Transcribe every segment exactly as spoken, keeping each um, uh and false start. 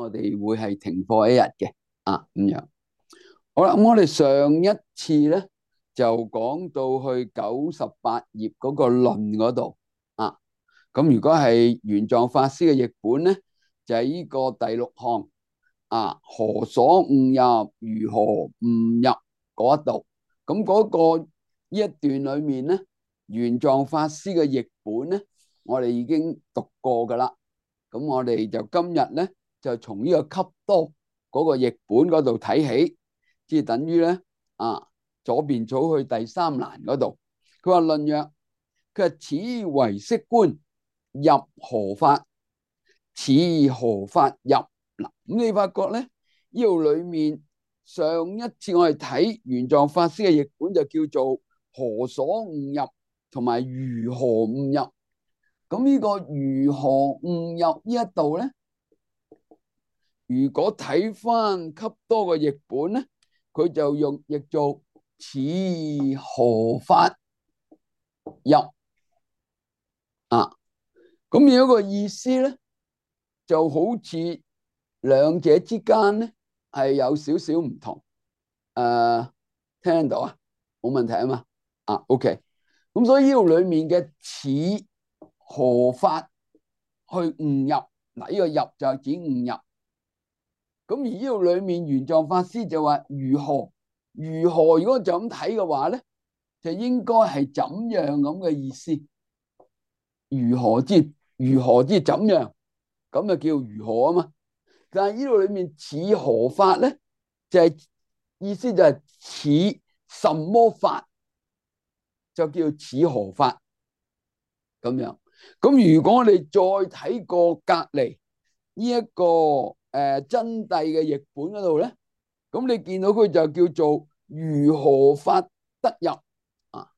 我哋會係停課一日嘅啊咁樣。好啦，咁我哋上一次咧就講到去九十八頁嗰個論嗰度啊。咁如果係玄奘法師嘅譯本咧，就係呢個第六項啊，何所悟入，如何悟入嗰一度。咁嗰個呢一段裏面咧，玄奘法師嘅譯本咧，我哋已經讀過噶啦。咁我哋就今日咧就從呢個笈多嗰個譯本嗰度睇起，即係等於咧啊左邊數去第三欄嗰度。佢話論曰，佢話此唯識觀入何法？此何法入？嗱，咁你發覺咧呢度裏面上一次我哋睇玄奘法師嘅譯本就叫做何所悟入同埋如何悟入。咁呢個如何悟入呢一度咧，如果睇翻笈多嘅譯本咧，佢就用譯做此何法入啊。咁有一個意思咧，就好似兩者之間咧係有少少唔同。誒、呃，聽到啊？冇問題啊嘛。啊 ，OK。咁所以呢度裏面嘅此何法去悟入，嗱，呢個入就係指悟入。咁而呢度裏面玄奘法師就話如何如何，如果就咁睇嘅話咧，就應該係怎樣咁嘅意思。如何之如何之怎樣，咁就叫如何啊嘛。但係呢度裏面此何法咧，就係、是、意思就係此什麼法，就叫此何法咁樣。咁如果我哋再睇過隔籬呢一個誒、呃、真諦嘅譯本嗰度咧，咁你見到佢就叫做如何法得入啊。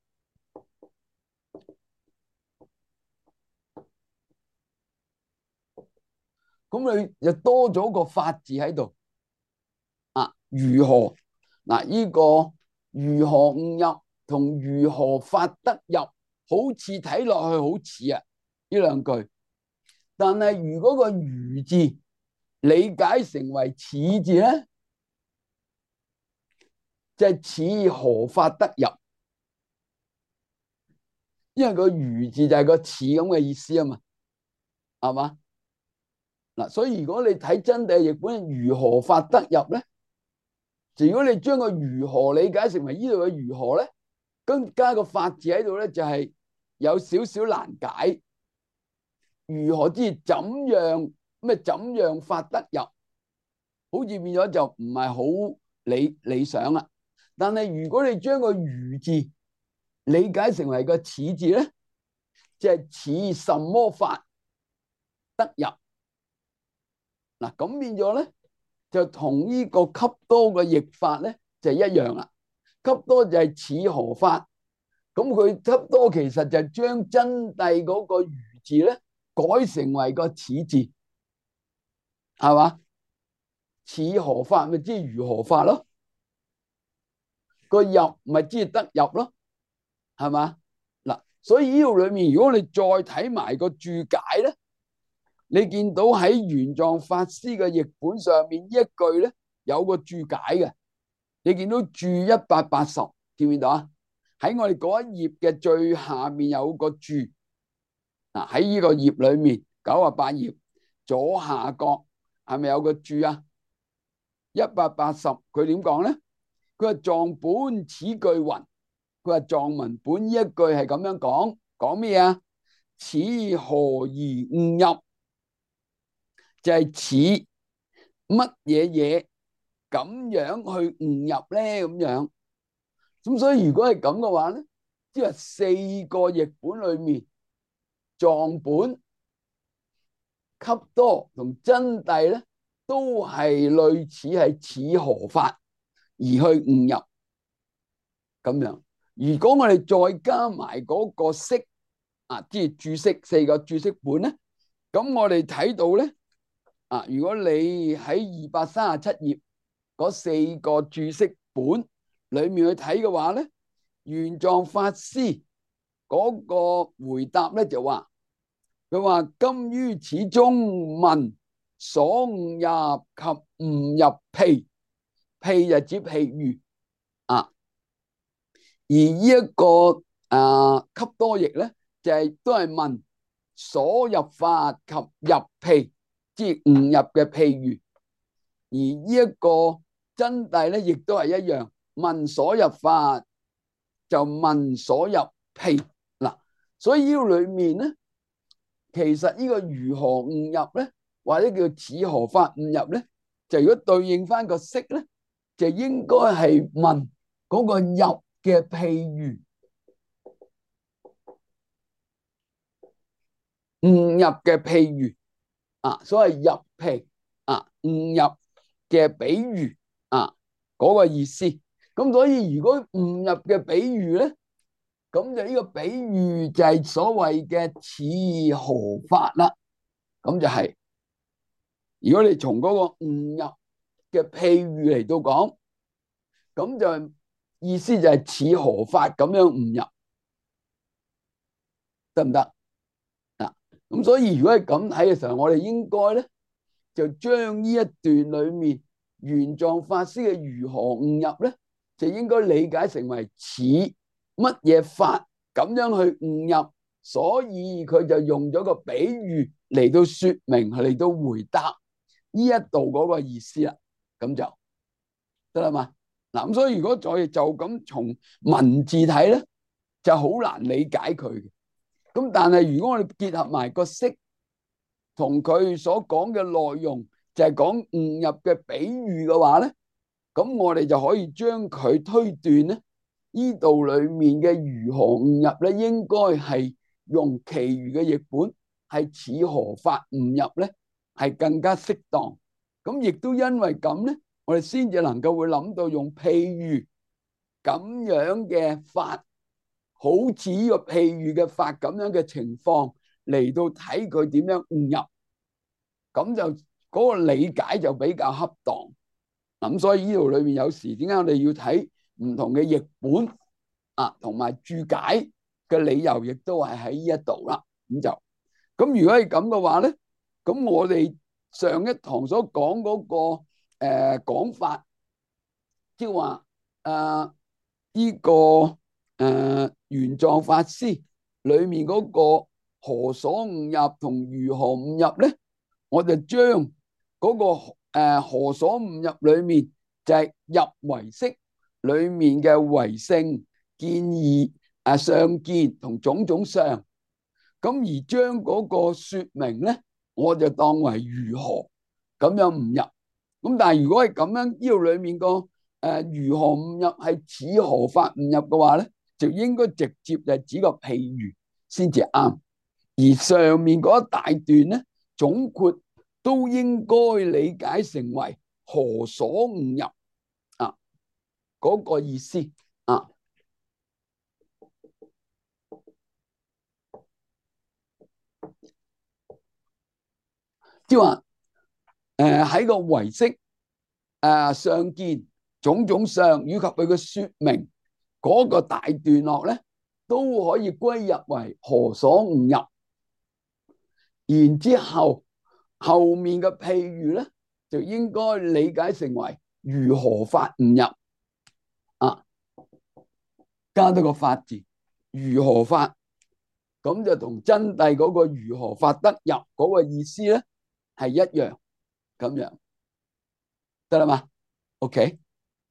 咁你就多咗個法字喺度啊。如何嗱？呢、這個如何悟入同如何法得入，好似睇落去好似啊呢兩句，但係如果個如字理解成為此字咧，就係、是、此何法得入，因為個如字就係個似咁嘅意思啊嘛，係嘛？嗱，所以如果你睇真諦譯本如何法得入咧，就如果你將個如何理解成為呢度嘅如何咧，跟加個法字喺度咧，就係有少少難解。如何之怎樣咩怎樣法得入，好似變咗就唔係好理理想啦。但係如果你將個如字理解成為個此字咧，就係此什麼法得入。嗱，咁變咗咧，就同呢個笈多嘅譯法咧就一樣啦。笈多就係此何法，咁佢笈多其實就將真諦嗰個如字咧改成為個此字，係嘛？此何法咪即係如何法咯，個入咪即係得入咯，係嘛？嗱，所以呢度裏面如果你再睇埋個注解咧，你見到喺玄奘法師嘅譯本上面呢一句咧有個注解嘅，你見到注一百八十，見唔見到啊？喺我哋嗰一頁嘅最下面有個注，嗱，喺呢個頁裏面九十八頁左下角係咪有個注啊？一百八十佢點講咧？佢話藏本此句云，佢話藏文本呢一句係咁樣講，講咩啊？此何以悟入？就係似乜嘢嘢咁樣去悟入咧？咁樣咁，所以如果係咁嘅話咧，即係四個譯本裏面，藏本、笈多同真諦咧，都係類似係此何法而去悟入咁樣。如果我哋再加埋嗰個釋啊，即係注釋四個注釋本咧，咁我哋睇到咧。啊！如果你喺二百三十七頁嗰四個注釋本裏面去睇嘅話咧，玄奘法師嗰個回答咧就話，佢話今於此中問所誤入及誤入譬，譬就指譬喻啊。而呢一個啊笈多譯咧，就係、是、都係問所入法及入譬，即係誤入嘅譬喻。而呢一個真諦咧，亦都係一樣，問所入法就問所入譬嗱。所以呢個裏面咧，其實呢個如何誤入咧，或者叫此何法誤入咧，就如果對應翻個釋咧，就應該係問嗰個入嘅譬喻，誤入嘅譬喻啊，所謂入譬啊，誤入嘅比喻啊，嗰個意思。咁所以如果誤入嘅比喻咧，咁就呢個比喻就係所謂嘅此何法啦。咁就係如果你從嗰個誤入嘅譬喻嚟到講，咁就意思就係此何法咁樣誤入，得唔得啊？咁所以如果係咁睇嘅時候，我哋應該咧就將呢一段裏面玄奘法師嘅如何誤入咧，就應該理解成為此乜嘢法咁樣去誤入，所以佢就用咗個比喻嚟到說明，嚟到回答呢一度嗰個意思啦。咁就得啦嘛。嗱，咁所以如果再就咁從文字睇咧，就好難理解佢嘅。咁但係如果我哋結合埋個釋同佢所講嘅內容，就係講誤入嘅比喻嘅話咧，咁我哋就可以將佢推斷咧，呢度裏面嘅如何誤入咧，應該係用其餘嘅譯本係此何法誤入咧，係更加適當。咁亦都因為咁咧，我哋先至能夠會諗到用譬喻咁樣嘅法，好似呢個譬喻嘅法咁樣嘅情況嚟到睇佢點樣誤入，咁就嗰個理解就比較恰當。咁所以呢度裏面有時點解我哋要睇唔同嘅譯本啊，同埋注解嘅理由，亦都係喺呢一度啦。咁就咁，如果係咁嘅話咧，咁我哋上一堂所講嗰個誒講法，即係話誒呢個誒玄奘法師裏面嗰個何所誤入同如何誤入咧，我就將嗰個誒何所誤入裏面就係入唯識裏面嘅唯性見義誒相見同種種相，咁而將嗰個說明咧，我就當為如何咁樣誤入。咁但係如果係咁樣，呢度裏面個誒如何誤入係此何法誤入嘅話咧，就應該直接就係指個譬喻先至啱。而上面嗰一大段咧，總括都應該理解成為何所誤入啊嗰個意思啊。即係話誒喺個唯識誒相見種種相以及佢嘅說明嗰個大段落咧，都可以歸入為何所誤入。然之後後面嘅譬喻咧，就應該理解成為如何法誤入啊，加多個法字，如何法，咁就同真諦嗰個如何法得入嗰個意思咧係一樣，咁樣得啦嘛 ？OK，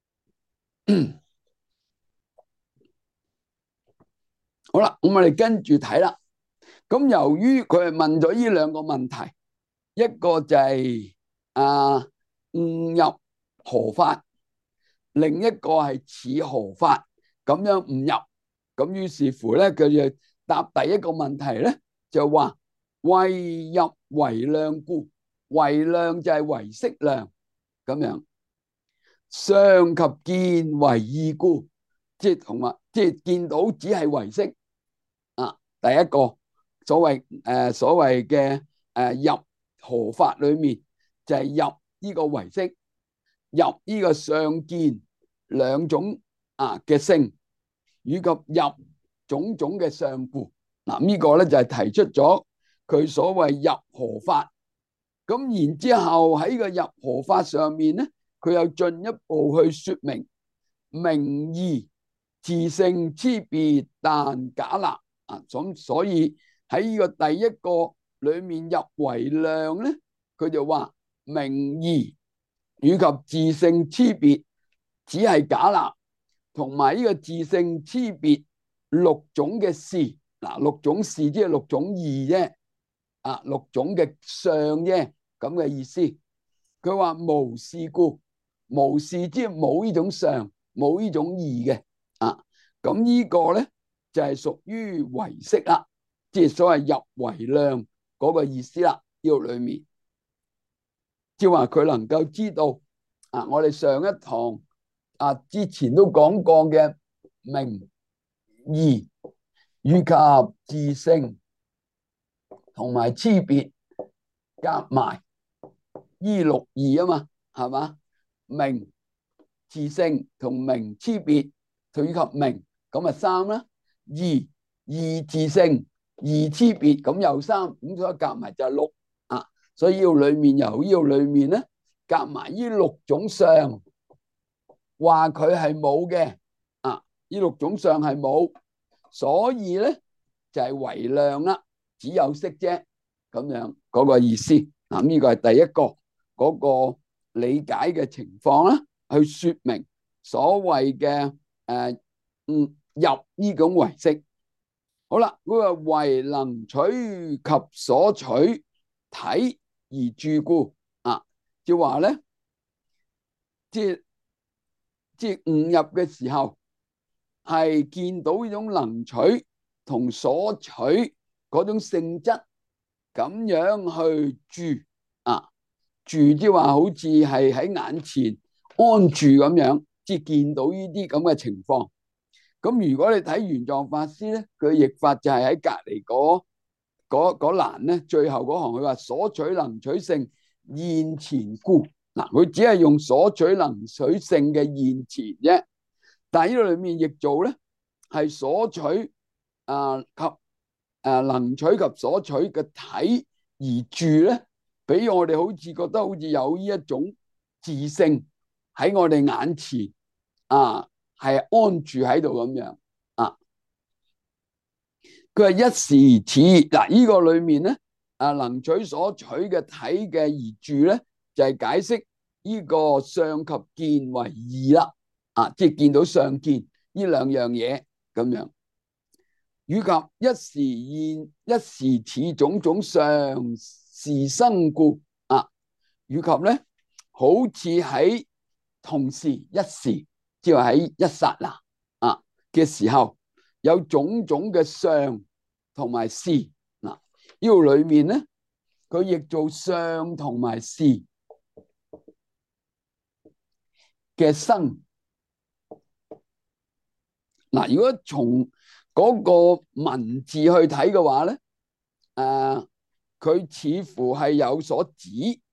好啦，咁我哋跟住睇啦。咁由於佢係問咗呢兩個問題，一個就係啊誤入何法，另一個係此何法咁樣誤入。咁於是乎咧，佢就答第一個問題咧，就話謂入唯量故，唯量就係唯識量咁樣，相及見為異故，即係同埋即係見到只係唯識啊。第一個所謂誒所謂嘅誒入何法裏面就係入呢個唯識，入呢個相見兩種啊嘅性，以及入種種嘅相故。嗱，呢個咧就係提出咗佢所謂入何法咁然之後喺個入何法上面咧，佢又進一步去說明名義自性差別但假立啊，咁所以喺呢個第一個裏面入為量咧，佢就話名義以及自性差別只係假立，同埋呢個自性差別六種嘅事，嗱六種事即係六種義啫，啊六種嘅相啫，咁嘅意思。佢話無事故，無事即係冇呢種相，冇呢種義嘅，啊咁呢個咧就係屬於唯識啦，即係所謂入為量嗰個意思啦。呢個裏面即係話佢能夠知道啊，我哋上一堂啊之前都講過嘅名義以及自性同埋差別夾埋依六義啊嘛，係嘛？名自性同名差別以及名咁啊三啦，義義自性義差別咁又三，咁所以夾埋就係六啊。所以呢度裏面由呢度裏面咧夾埋呢六種相，話佢係冇嘅啊，呢六種相係冇，所以咧就係唯量啦，只有識啫，咁樣嗰個意思。嗱，呢個係第一個嗰個理解嘅情況啦，去說明所謂嘅誒嗯入呢種唯識。好啦，嗰個唯能取及所取體而住故啊，就話咧，即係即係悟入嘅時候，係見到呢種能取同所取嗰種性質，咁樣去住啊，住即係話好似係喺眼前安住咁樣，即係見到呢啲咁嘅情況。咁如果你睇玄奘法師咧，佢譯法就係喺隔籬嗰嗰嗰欄咧，最後嗰行佢話所取能取性現前故。嗱，佢只係用所取能取性嘅現前啫，但係呢度裏面譯做咧係所取啊及誒能取及所取嘅體而住咧，俾我哋好似覺得好似有呢一種自性喺我哋眼前啊，係安住喺度咁樣啊。佢係一時此嗱，呢個裏面咧啊，能取所取嘅體嘅而住咧，就係、是、解釋呢個相及見為義啦，啊，即係見到相見呢兩樣嘢咁樣，以及一時現一時此種種相是生故啊，以及咧好似喺同時一時，即係喺一剎那啊嘅時候，有種種嘅相同埋事嗱，呢度裏面咧佢譯做相同埋事嘅生嗱。如果從嗰個文字去睇嘅話咧，誒、呃，佢似乎係有所指，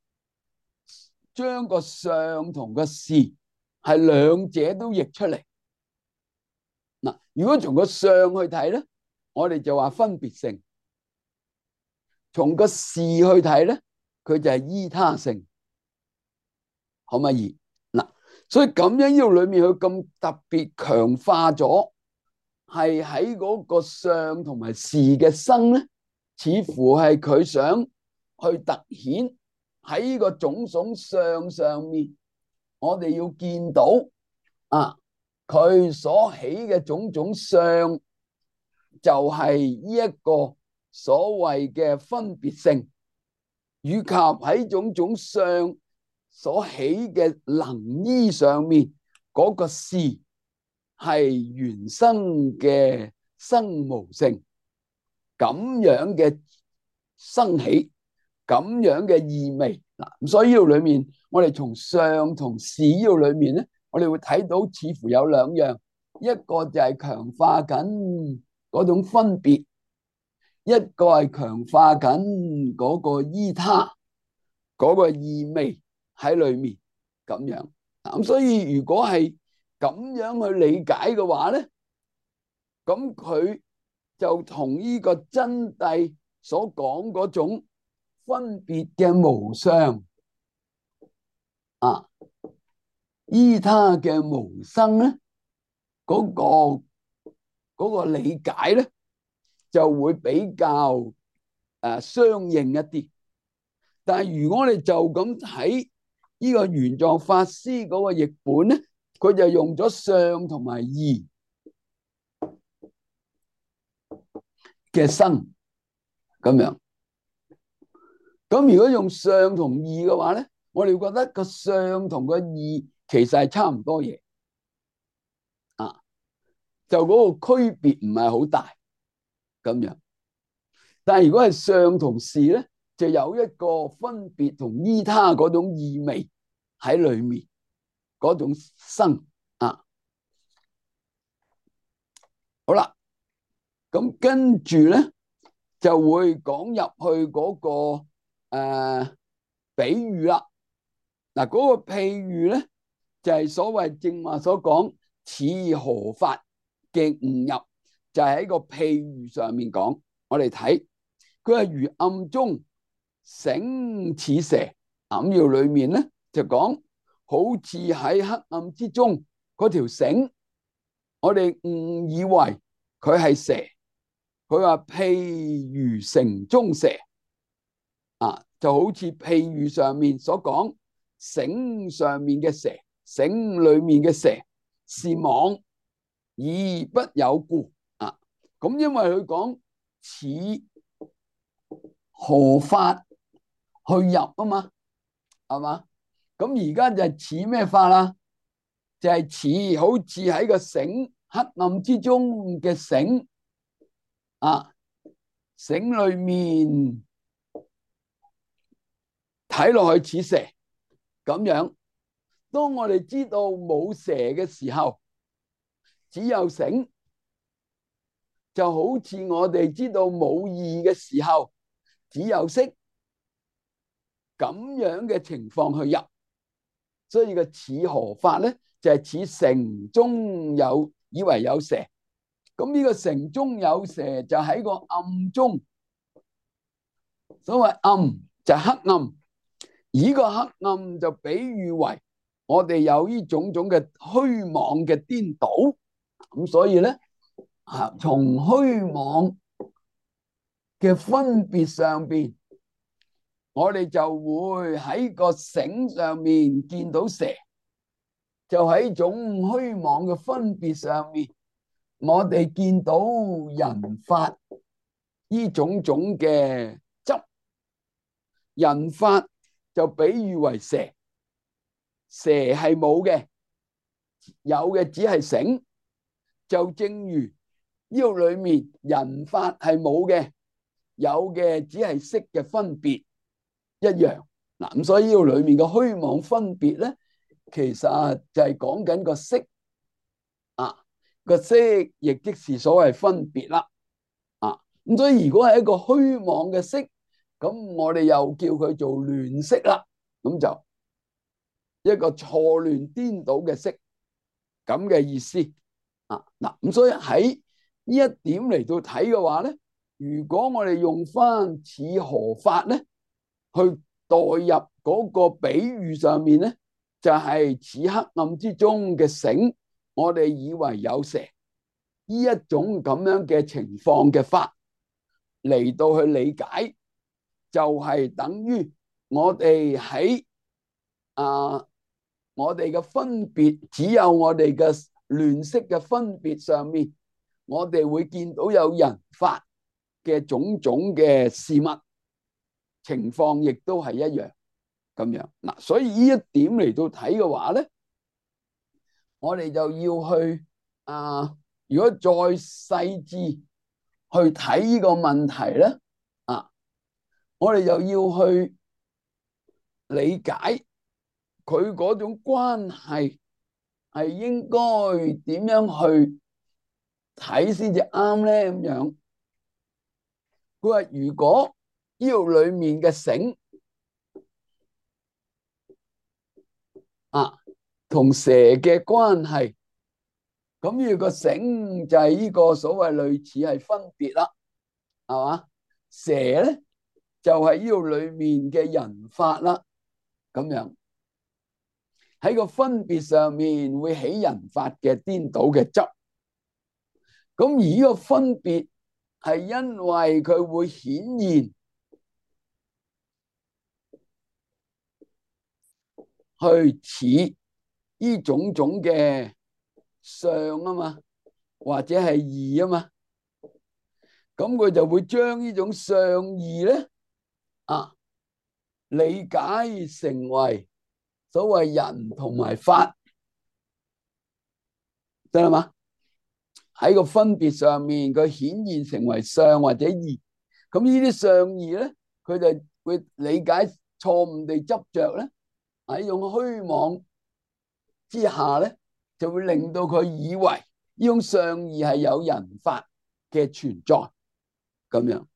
將個相同個事係兩者都譯出嚟嗱。如果從個相去睇咧，我哋就話分別性；從個事去睇咧，佢就係依他性，可唔可以嗱？所以咁樣呢度裏面佢咁特別強化咗，係喺嗰個相同埋事嘅生咧，似乎係佢想去凸顯喺呢個種種相上面，我哋要見到啊，佢所起嘅種種相就係呢一個所謂嘅分別性，以及喺種種相所起嘅能依上面嗰、那個事係原生嘅生無性，咁樣嘅生起，咁樣嘅意味嗱。所以呢度裏面，我哋從相同事呢度裏面咧，我哋會睇到似乎有兩樣，一個就係強化緊嗰種分別，一個係強化緊嗰個依他嗰個意味喺裏面咁樣。咁所以如果係咁樣去理解嘅話咧，咁佢就同呢個真諦所講嗰種分別嘅無相啊，依他嘅無生咧，嗰個嗰個理解咧就會比較誒相應一啲。但係如果你就咁睇呢個玄奘法師嗰個譯本咧，佢就用咗相同埋異嘅生咁樣。咁如果用相同異嘅話咧，我哋覺得個相同個異其實係差唔多嘢啊，就嗰個區別唔係好大咁樣。但係如果係相同事咧，就有一個分別同依他嗰種意味喺裏面，嗰種生啊。好啦，咁跟住咧就會講入去嗰個誒比喻啦。嗱，嗰個譬喻咧就係所謂正話所講似何法嘅誤入，就係喺個譬喻上面講。我哋睇佢係如暗中繩似蛇，暗要裏面咧就講好似喺黑暗之中嗰條繩，我哋誤以為佢係蛇。佢話譬如繩中蛇啊，就好似譬喻上面所講繩上面嘅蛇，繩裏面嘅蛇是網而不有故啊。咁因為佢講似何法去入啊嘛，係嘛？咁而家就係似咩法啦？就係似好似喺個繩黑暗之中嘅繩啊，繩裏面睇落去似蛇咁樣。當我哋知道冇蛇嘅時候，只有繩，就好似我哋知道冇異嘅時候，只有色，咁樣嘅情況去入。所以個似何法咧，就係似繩中有以為有蛇。咁呢個繩中有蛇就喺個暗中，所謂暗就黑暗，而呢個黑暗就比喻為我哋有呢種種嘅虛妄嘅顛倒。咁所以咧，啊，從虛妄嘅分別上邊，我哋就會喺個繩上面見到蛇，就喺種虛妄嘅分別上面，我哋見到人法呢種種嘅執。人法就比喻為蛇，蛇係冇嘅，有嘅只係繩。就正如呢度裏面人法係冇嘅，有嘅只係色嘅分別一樣。嗱，咁所以呢度裏面嘅虛妄分別咧，其實就係講緊個色啊，個色亦即是所謂分別啦。啊，咁所以如果係一個虛妄嘅色，咁我哋又叫佢做亂色啦。咁就一個錯亂顛倒嘅色，咁嘅意思。啊，嗱，咁所以喺呢一點嚟到睇嘅話咧，如果我哋用翻似何法咧，去代入嗰個比喻上面咧，就係似黑暗之中嘅繩，我哋以為有蛇，呢一種咁樣嘅情況嘅法嚟到去理解，就係等於我哋喺啊，我哋嘅分別只有我哋嘅亂色嘅分別上面，我哋會見到有人法嘅種種嘅事物情況，亦都係一樣咁樣。嗱，所以呢一點嚟到睇嘅話咧，我哋就要去啊，如果再細緻去睇呢個問題咧，啊，我哋就要去理解佢嗰種關係係應該點樣去睇先至啱咧？咁樣，佢話如果呢度裏面嘅繩啊同蛇嘅關係，咁呢個繩就係呢個所謂類似係分別啦，係嘛？蛇咧就係呢度裏面嘅人法啦。咁樣喺個分別上面會起人法嘅顛倒嘅執。咁而呢個分別係因為佢會顯現去似呢種種嘅相啊嘛，或者係義啊嘛，咁佢就會將呢種相義咧啊理解成為所謂人同埋法，得啦嘛？喺個分別上面，佢顯現成為相或者義，咁呢啲相義咧，佢就會理解錯誤地執着咧，喺用虛妄之下咧，就會令到佢以為呢種相義係有人法嘅存在咁樣。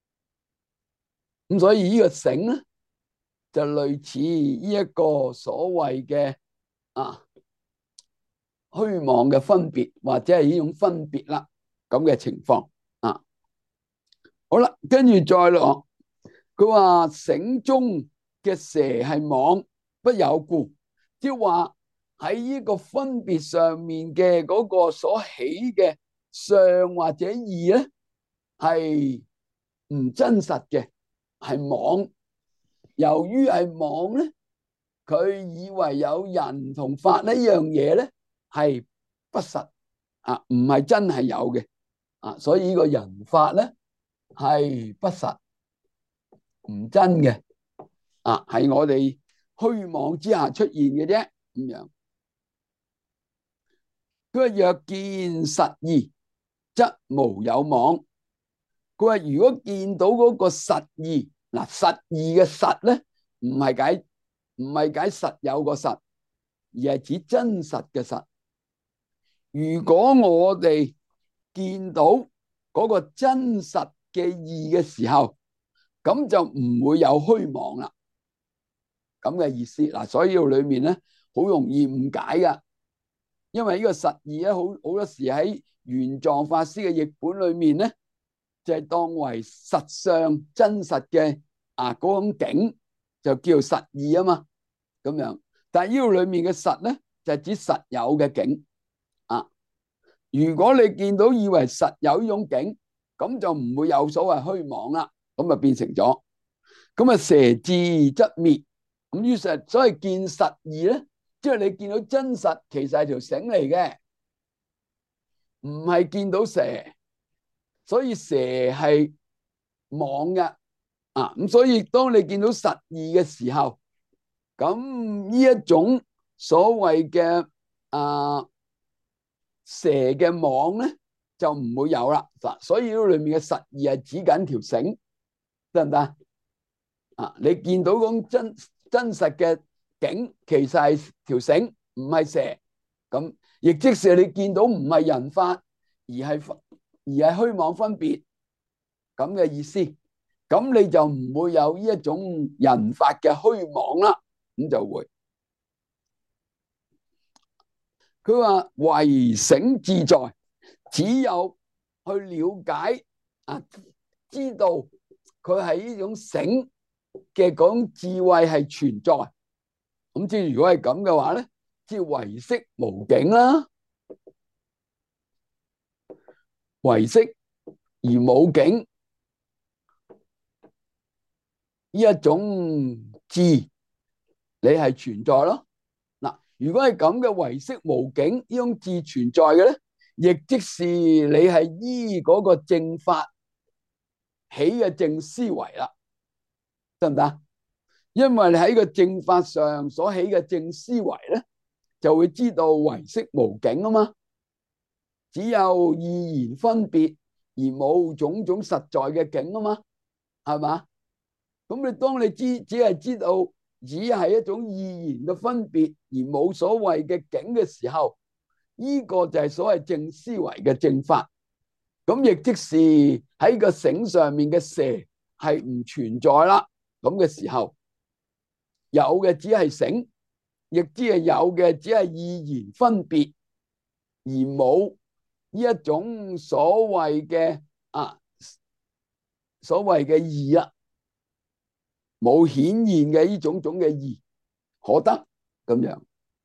咁所以呢個繩咧，就類似呢一個所謂嘅啊虛妄嘅分別，或者係呢種分別啦咁嘅情況啊。好啦，跟住再落，佢話繩中嘅蛇係網，不有故，即係話喺呢個分別上面嘅嗰個所起嘅相或者義咧，係唔真實嘅，係網。由於係網咧，佢以為有人同法呢樣嘢咧係不實啊，唔係真係有嘅啊，所以呢個人法咧係不實唔真嘅啊，係我哋虛妄之下出現嘅啫咁樣。佢話若見實義，則無有網。佢話如果見到嗰個實義，嗱實義嘅實咧，唔係解唔係解實有個實，而係指真實嘅實。如果我哋見到嗰個真實嘅義嘅時候，咁就唔會有虛妄啦。咁嘅意思嗱，所以呢度裏面咧好容易誤解噶，因為呢個實義咧好好多時喺玄奘法師嘅譯本裏面咧，就係當為實相真實嘅啊嗰種境，就叫實義啊嘛，咁樣。但係呢度裏面嘅實咧，就係指實有嘅境啊。如果你見到以為實有呢種境，咁就唔會有所謂虛妄啦，咁啊變成咗咁啊蛇至則滅。咁於是所謂見實義咧，即係你見到真實其實係條繩嚟嘅，唔係見到蛇，所以蛇係網嘅啊。咁所以當你見到實義嘅時候，咁呢一種所謂嘅啊蛇嘅網咧就唔會有啦。嗱，所以呢裏面嘅實義係指緊條繩，得唔得啊？你見到嗰種真真實嘅境，其實係條繩，唔係蛇。咁亦即是你見到唔係人法，而係而係虛妄分別咁嘅意思。咁你就唔會有呢一種人法嘅虛妄啦。咁就會。佢話唯繩自在，只有去了解啊，知道佢係呢種繩嘅嗰種智慧係存在。咁即係如果係咁嘅話咧，即係唯識無境啦，唯識而冇境呢一種智，你係存在咯。嗱，如果係咁嘅唯識無境呢種智存在嘅咧，亦即是你係依嗰個正法起嘅正思維啦，得唔得？因為你喺個正法上所起嘅正思維咧，就會知道唯識無境啊嘛，只有意言分別而冇種種實在嘅境啊嘛，係嘛？咁你當你知只係知道只係一種意言嘅分別而冇所謂嘅境嘅時候，呢個就係所謂正思維嘅正法。咁亦即是喺個繩上面嘅蛇係唔存在啦。咁嘅時候，有嘅只係繩，亦即係有嘅只係意言分別，而冇呢一種所謂嘅啊所謂嘅義啦。 冇顯現嘅呢種種嘅義可得咁樣。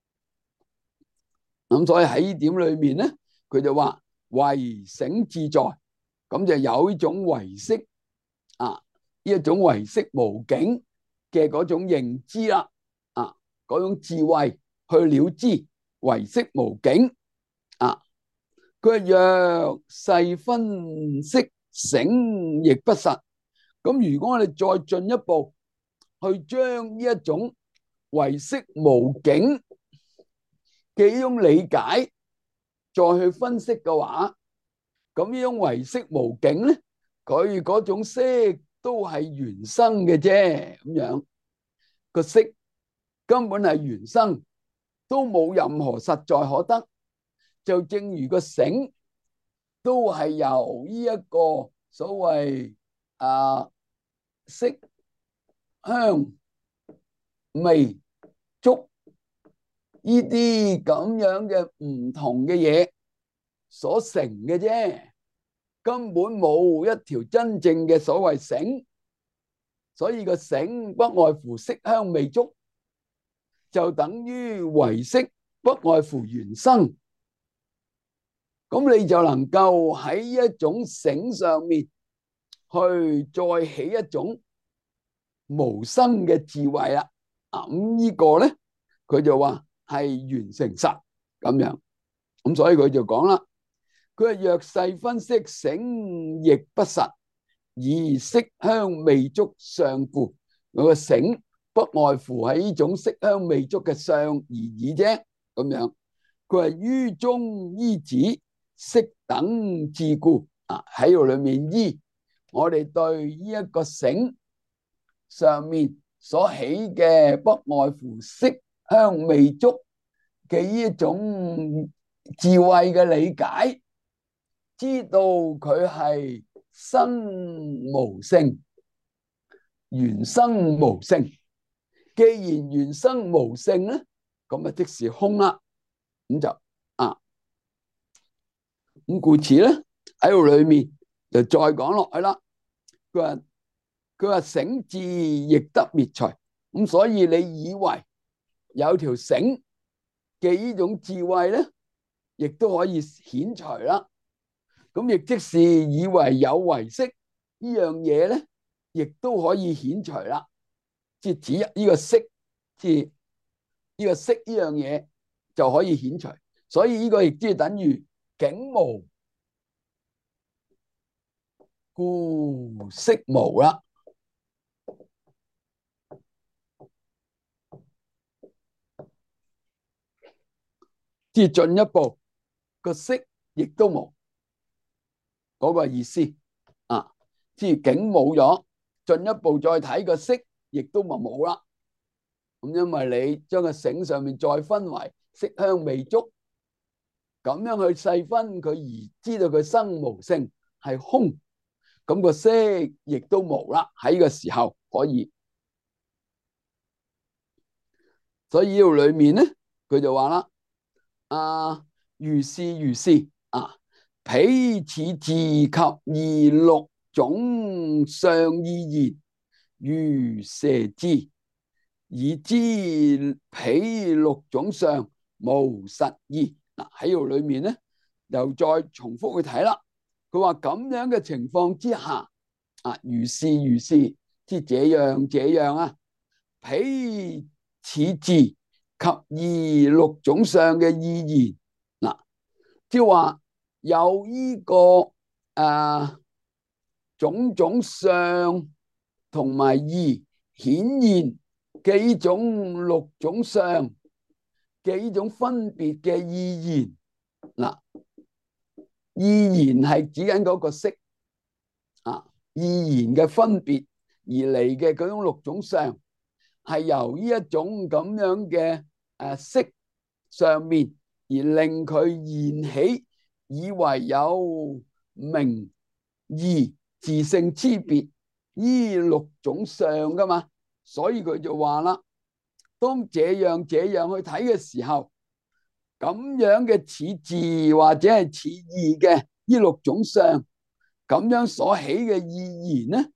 咁所以喺呢點裏面咧，佢就話唯醒自在，咁就有呢種唯識啊，呢一種唯識無境嘅嗰種認知啦，啊，嗰種智慧去了知唯識無境啊。佢話若細分識醒亦不實。咁如果我哋再進一步去將呢一種唯識無境嘅呢種理解再去分析嘅話，咁呢種唯識無境咧，佢嗰種識都係緣生嘅啫，咁樣個識根本係緣生，都冇任何實在可得。就正如個醒都係由呢一個所謂啊色香味觸呢啲咁樣嘅唔同嘅嘢所成嘅啫，根本冇一條真正嘅所謂醒。所以個醒不外乎色香味觸，就等於唯識不外乎緣生。咁你就能夠喺一種醒上面去再起一種無生嘅智慧啦。啊，咁呢個咧，佢就話係緣成實咁樣。咁所以佢就講啦，佢係若細分識醒亦不實，以色香味觸相故。佢個醒不外乎係呢種色香味觸嘅相而已啫，咁樣。佢係於中依止識等智故啊，喺度裏面依我哋對呢一個醒上面所起嘅不外乎色香味觸嘅呢一種智慧嘅理解，知道佢係生無性，緣生無性。既然緣生無性咧，咁啊即是空啦。咁就啊，咁故此咧喺度裏面就再講落去啦。佢話佢話醒智亦得滅除。咁所以你以為有條醒嘅呢種智慧咧，亦都可以遣除啦。咁亦即是以為有唯識呢樣嘢咧，亦都可以遣除啦。即係指呢個識，即係呢個識呢樣嘢就可以遣除。所以呢個亦即係等於境無故識無啦。即係進一步個識亦都冇嗰個意思啊！即係境冇咗，進一步再睇個識，亦都咪冇啦。咁因為你將個醒上面再分為色香味觸，咁樣去細分佢而知道佢生無性係空，咁個識亦都冇啦。喺個時候可以，所以呢度裏面咧，佢就話啦。啊，如是如是啊，彼此自及二六種相異言，如射之，以知彼六種相無實義。嗱，喺度裏面咧，又再重複去睇啦。佢話咁樣嘅情況之下，啊，如是如是，即係這樣這樣啊，彼此自及二六種相嘅異言，嗱，即係話有呢、這個誒、啊、種種相同埋異顯現嘅呢種六種相嘅呢種分別嘅異言，嗱，異言係指緊嗰個識啊，異言嘅分別而嚟嘅嗰種六種相。係由呢一種咁樣嘅誒識上面而令佢現起，以為有名義自性差別呢六種相噶嘛，所以佢就話啦，當這樣這樣去睇嘅時候，咁樣嘅似自或者係似異嘅呢六種相，咁樣所起嘅意言咧，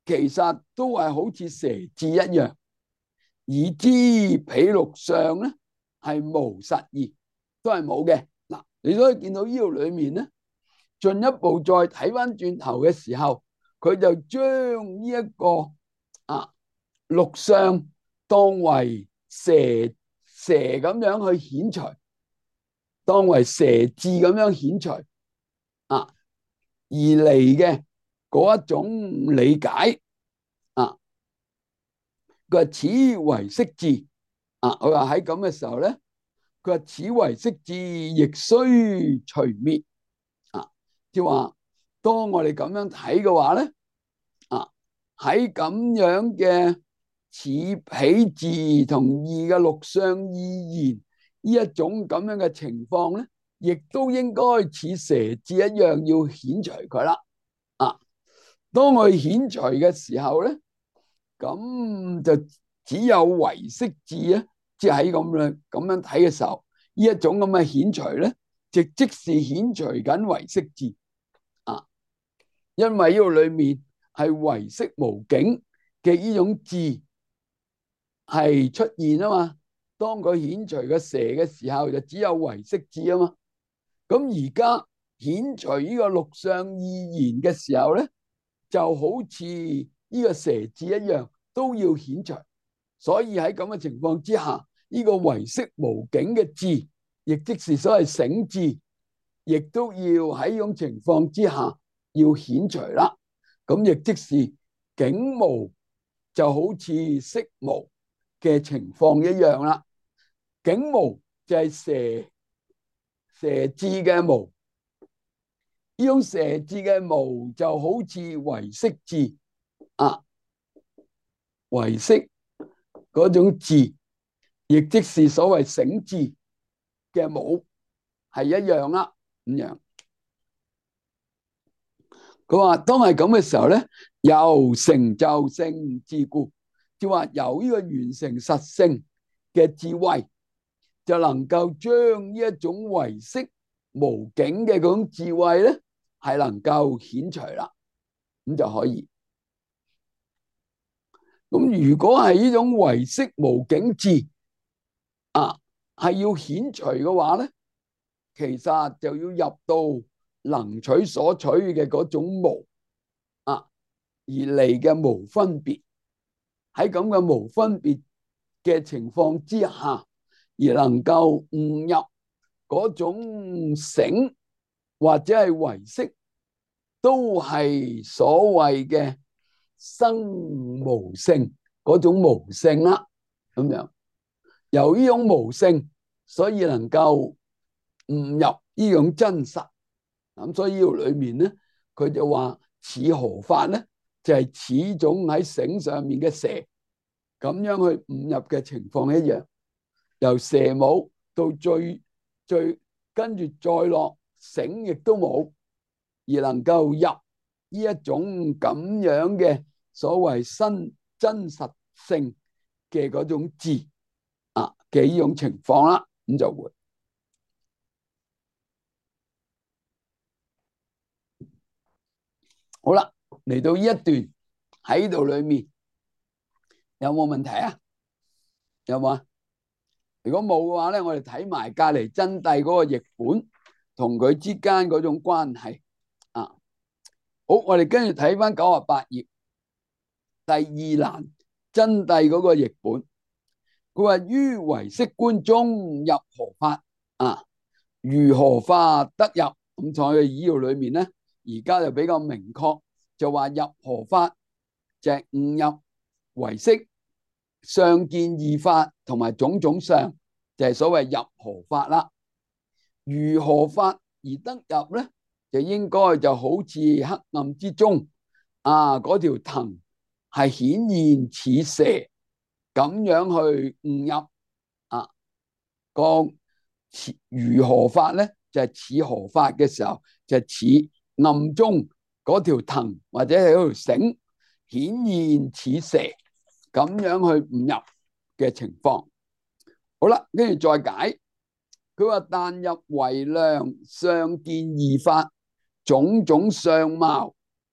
其實都係好似蛇字一樣，以知彼陸上咧係無實義，都係冇嘅。嗱，你都可以見到呢度裏面咧，進一步再睇翻轉頭嘅時候，佢就將呢一個啊陸上當為蛇蛇咁樣去顯除，當為蛇字咁樣顯除啊而嚟嘅嗰一種理解啊，佢話此為色字啊，佢話喺咁嘅時候咧，佢話此為色字，亦須除滅啊，即係話當我哋咁樣睇嘅話咧，啊喺咁樣嘅此彼字同義嘅陸上意言呢一種咁樣嘅情況咧，亦都應該似蛇字一樣要遣除佢啦。啊，當我遣除嘅時候咧，咁就只有唯識字咧，即係喺咁樣咁樣睇嘅時候，呢一種咁嘅遣除咧，就即是遣除緊唯識字啊，因為呢個裏面係唯識無境嘅呢種字係出現啊嘛。當佢遣除個蛇嘅時候，就只有唯識字啊嘛。咁而家遣除呢個陸上意言嘅時候咧，就好似呢個蛇字一樣，都要遣除。所以喺咁嘅情況之下，呢個唯識無境嘅字，亦即是所謂醒字，亦都要喺呢種情況之下要遣除啦。咁亦即是境無就好似色無嘅情況一樣啦。境無就係蛇蛇字嘅無，呢種蛇字嘅無就好似唯識字啊，唯識嗰種字，亦即是所謂醒字嘅無，係一樣啦。咁樣，佢話當係咁嘅時候咧，由成就性智故，即係話由呢個完成實性嘅智慧，就能夠將呢一種唯識無境嘅嗰種智慧咧，係能夠遣除啦，咁就可以。咁如果係呢種唯識無境智啊，係要遣除嘅話咧，其實就要入到能取所取嘅嗰種無啊，而嚟嘅無分別。喺咁嘅無分別嘅情況之下，而能夠悟入嗰種醒或者係唯識，都係所謂嘅生無性嗰種無性啦。咁樣由呢種無性，所以能夠悟入呢種真實。咁所以呢度裏面咧，佢就話似何法咧，就係、是、始種喺繩上面嘅蛇咁樣去悟入嘅情況一樣，由蛇冇到最最跟住再落繩亦都冇，而能夠入呢一種咁樣嘅所謂新真實性嘅嗰種字啊嘅呢種情況啦，咁就會好啦。嚟到呢一段喺度裏面有冇問題啊？有冇啊？如果冇嘅話咧，我哋睇埋隔籬真諦嗰個譯本同佢之間嗰種關係啊。好，我哋跟住睇翻九十八頁第二欄真諦嗰個譯本，佢話於唯識觀中入何法啊？如何法得入？咁在呢度裏面咧，而家就比較明確，就話入何法就係悟入唯識相見二法同埋種種相，就係所謂入何法啦。如何法而得入咧？就應該就好似黑暗之中啊，嗰條藤係顯現似蛇咁樣去悟入啊。個如何法咧，就係、是、似何法嘅時候，就似、是、暗中嗰條藤或者係嗰條繩顯現似蛇咁樣去悟入嘅情況。好啦，跟住再解，佢話但入唯量相見二法種種相貌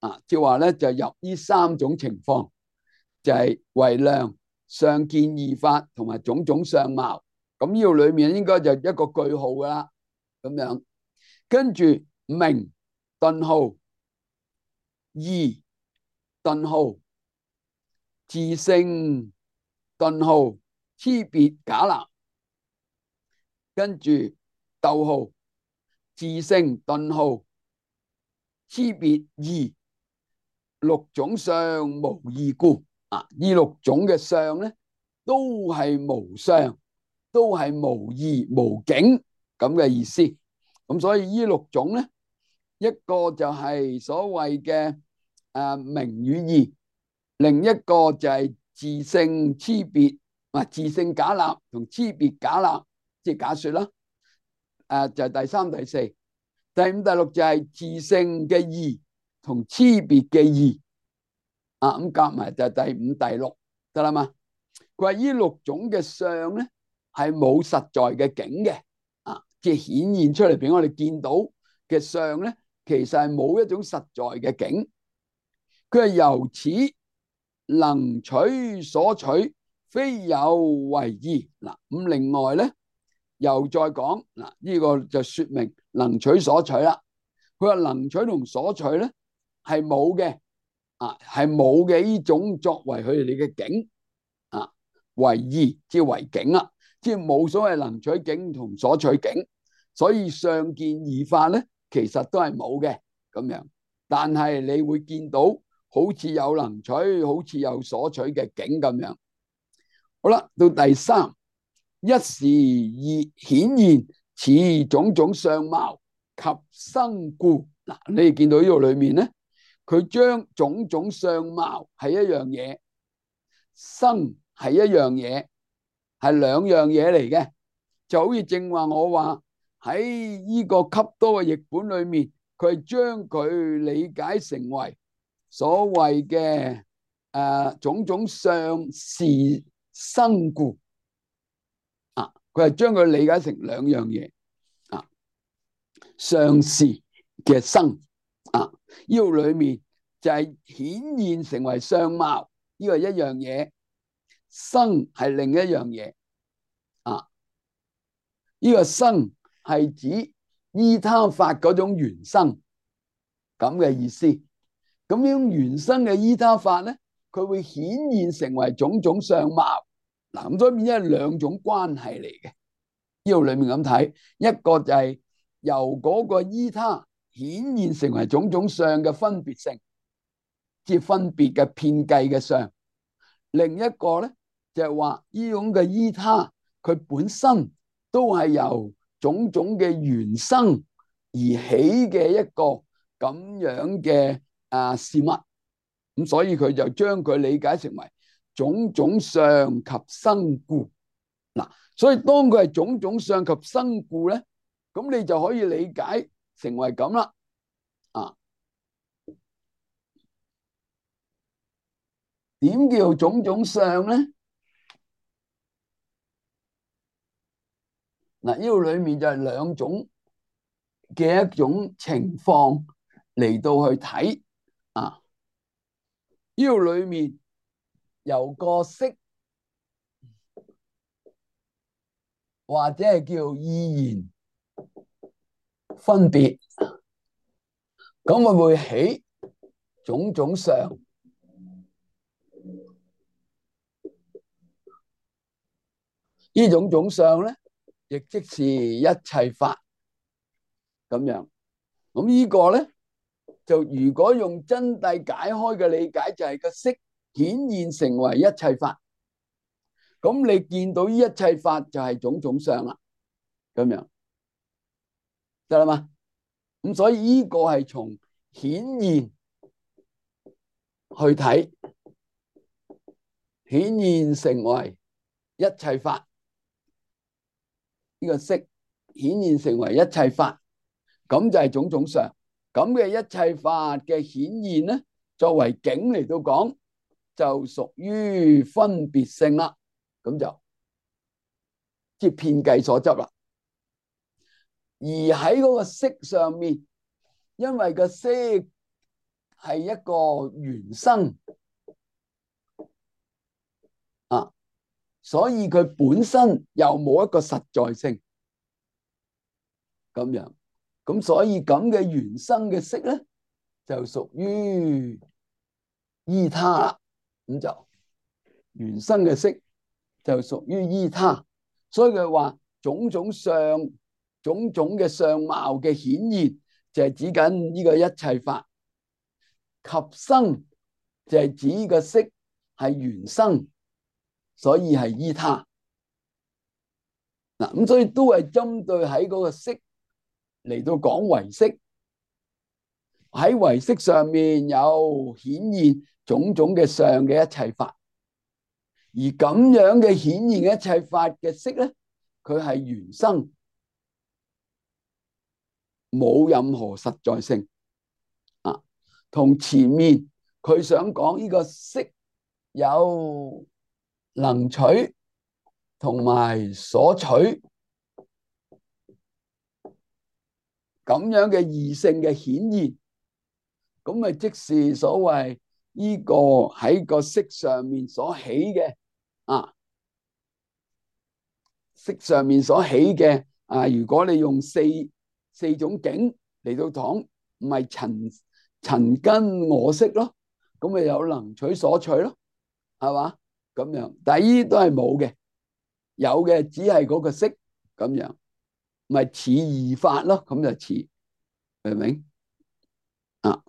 啊，即係話咧就入呢三種情況，就係為量、相見二法同埋種種相貌。咁呢度裏面應該就一個句號噶啦，咁樣跟住名頓號義頓號自性頓號差別假立，跟住逗號自性頓號差別異，六種相無異故。啊，呢六種嘅相咧都係無相，都係無異無境咁嘅意思。咁所以呢六種咧，一個就係所謂嘅誒名與義，另一個就係自性差別，啊自性假立同差別假立，即係假說啦。誒就係第三、第四、第五、第六就係自性嘅異同差別嘅異。啊咁夾埋就係第五、第六得啦嘛。佢話呢六種嘅相咧係冇實在嘅境嘅，啊即係顯現出嚟俾我哋見到嘅相咧，其實係冇一種實在嘅境。佢係由此能取所取，非有為義。嗱咁另外咧又再講嗱呢個就說明能取所取啦。佢話能取同所取咧係冇嘅。啊，係冇嘅呢種作為佢哋嘅境，啊，為義即係為境啦，即係冇所謂能取境同所取境，所以相見二法咧，其實都係冇嘅咁樣。但係你會見到好似有能取，好似有所取嘅境咁樣。好啦，到第三，一時而顯現此種種相貌及生故。嗱，你哋見到呢度裏面咧。佢將種種相貌係一樣嘢，生係一樣嘢，係兩樣嘢嚟嘅。就好似正話我話喺呢個笈多嘅譯本裏面，佢係將佢理解成為所謂嘅誒種種相是生故。啊，佢係將佢理解成兩樣嘢，啊，相是嘅生。啊！呢度裏面就係顯現成為相貌，呢個係一樣嘢；生係另一樣嘢。啊！呢個生係指依他法嗰種緣生咁嘅意思。咁呢種緣生嘅依他法咧，佢會顯現成為種種相貌。嗱，咁所以變咗係兩種關係嚟嘅。呢度裏面咁睇，一個就係由嗰個依他顯現成為種種相嘅分別性，即係分別嘅遍計嘅相。另一個咧就係話呢種嘅依他，佢本身都係由種種嘅緣生而起嘅一個咁樣嘅啊事物。咁所以佢就將佢理解成為種種相及生故。嗱，所以當佢係種種相及生故咧，咁你就可以理解成為咁啦。啊，點叫種種相咧？嗱，呢度裏面就係兩種嘅一種情況嚟到去睇。啊，呢度裏面由個色或者係叫意言分別，咁咪會起種種相。呢種種相咧，亦即是一切法咁樣。咁呢個咧，就如果用真諦解開嘅理解，就係個色顯現成為一切法。咁你見到呢一切法就係種種相啦，咁樣得啦嘛？咁所以呢個係從顯現去睇，顯現成為一切法。呢個色顯現成為一切法，咁就係種種相。咁嘅一切法嘅顯現咧，作為境嚟到講，就屬於分別性啦。咁就即係遍計所執啦。而喺嗰個色上面，因為個色係一個原生啊，所以佢本身又冇一個實在性咁樣，咁所以咁嘅原生嘅色咧就屬於依他啦，咁就原生嘅色就屬於依他，所以佢話種種相、種種嘅相貌嘅顯現就係指緊呢個一切法，及生就係指呢個色係原生，所以係依他嗱，咁所以都係針對喺嗰個色嚟到講唯色，喺唯色上面有顯現種種嘅相嘅一切法，而咁樣嘅顯現一切法嘅色咧，佢係原生，冇任何實在性啊。同前面佢想講呢個色有能取同埋所取咁樣嘅異性嘅顯現，咁咪即是所謂呢個喺個色上面所起嘅啊，色上面所起嘅啊，如果你用四四種境嚟到講，唔係塵塵根我色咯，咁咪有能取所取咯，係嘛？咁樣，但係呢啲都係冇嘅，有嘅只係嗰個色咁樣，咪似異法咯，咁就似，明唔明啊？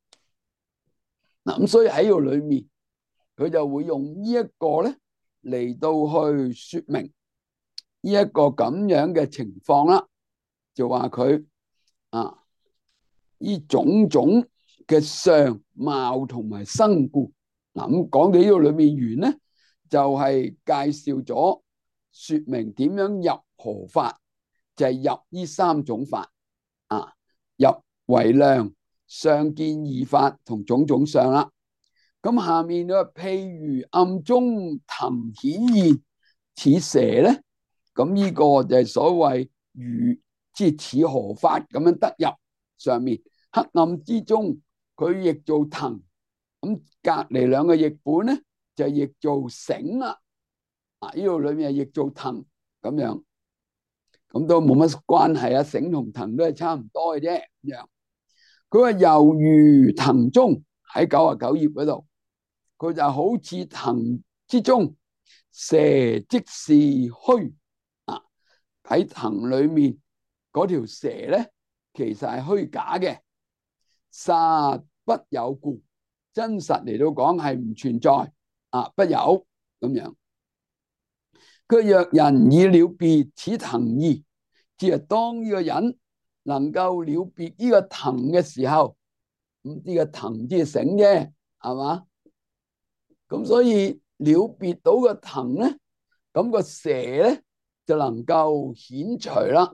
嗱，咁所以喺度裏面，佢就會用呢一個咧嚟到去說明呢一個咁樣嘅情況啦，就話佢啊，呢種種嘅相貌同埋生故。嗱，咁講到呢度裏面完咧，就係介紹咗說明點樣入何法，就係入呢三種法啊，入唯量、相見異法同種種相啦。咁下面咧，譬如暗中騰顯現似蛇咧，咁呢個就係所謂如即係似何法咁樣得入上面。黑暗之中佢譯做騰，咁隔籬兩個譯本咧就譯做繩啦。啊，呢度裏面係譯做騰咁樣，咁都冇乜關係啊，繩同騰都係差唔多嘅啫。咁樣佢話猶如騰中，喺九啊九頁嗰度，佢就好似騰之中，蛇即是虛啊。喺騰裏面嗰條蛇咧，其實係虛假嘅，實不有故，真實嚟到講係唔存在啊，不有咁樣。佢若人以了別此騰義，即係當呢個人能夠了別呢個騰嘅時候，咁呢個騰即係繩啫，係嘛？咁所以了別到個騰咧，咁個蛇咧就能夠遣除啦，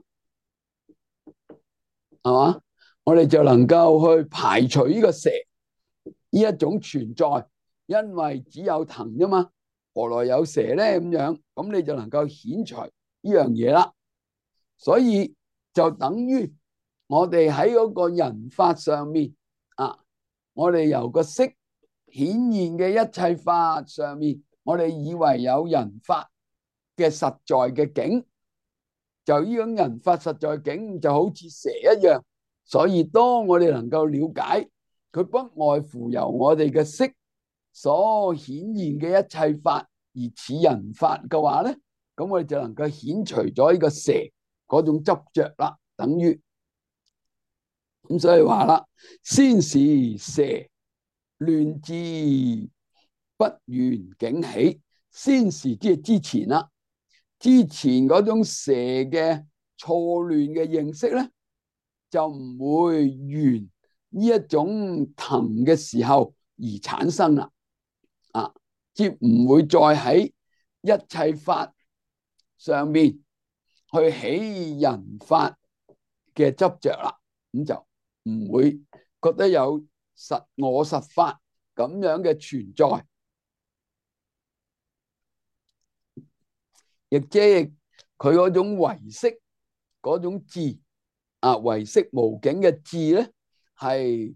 係嘛？我哋就能夠去排除呢個蛇呢一種存在，因為只有騰啫嘛，何來有蛇咧？咁樣，咁你就能夠遣除呢樣嘢啦。所以就等於我哋喺嗰個人法上面啊，我哋由個色顯現嘅一切法上面，我哋以為有人法嘅實在嘅境，就呢種人法實在境就好似蛇一樣。所以當我哋能夠了解佢不外乎由我哋嘅色所顯現嘅一切法而似人法嘅話咧，咁我哋就能夠遣除咗呢個蛇嗰種執着啦，等於咁。所以話啦，先是蛇亂至不緣境起，先是即係之前啦，之前嗰種蛇嘅錯亂嘅認識咧，就唔會緣呢一種騰嘅時候而產生啦，啊，即唔會再喺一切法上面去起人法嘅執着啦，咁就唔會覺得有實我實法咁樣嘅存在，亦即係佢嗰種唯識嗰種智啊，唯識無境嘅智咧，係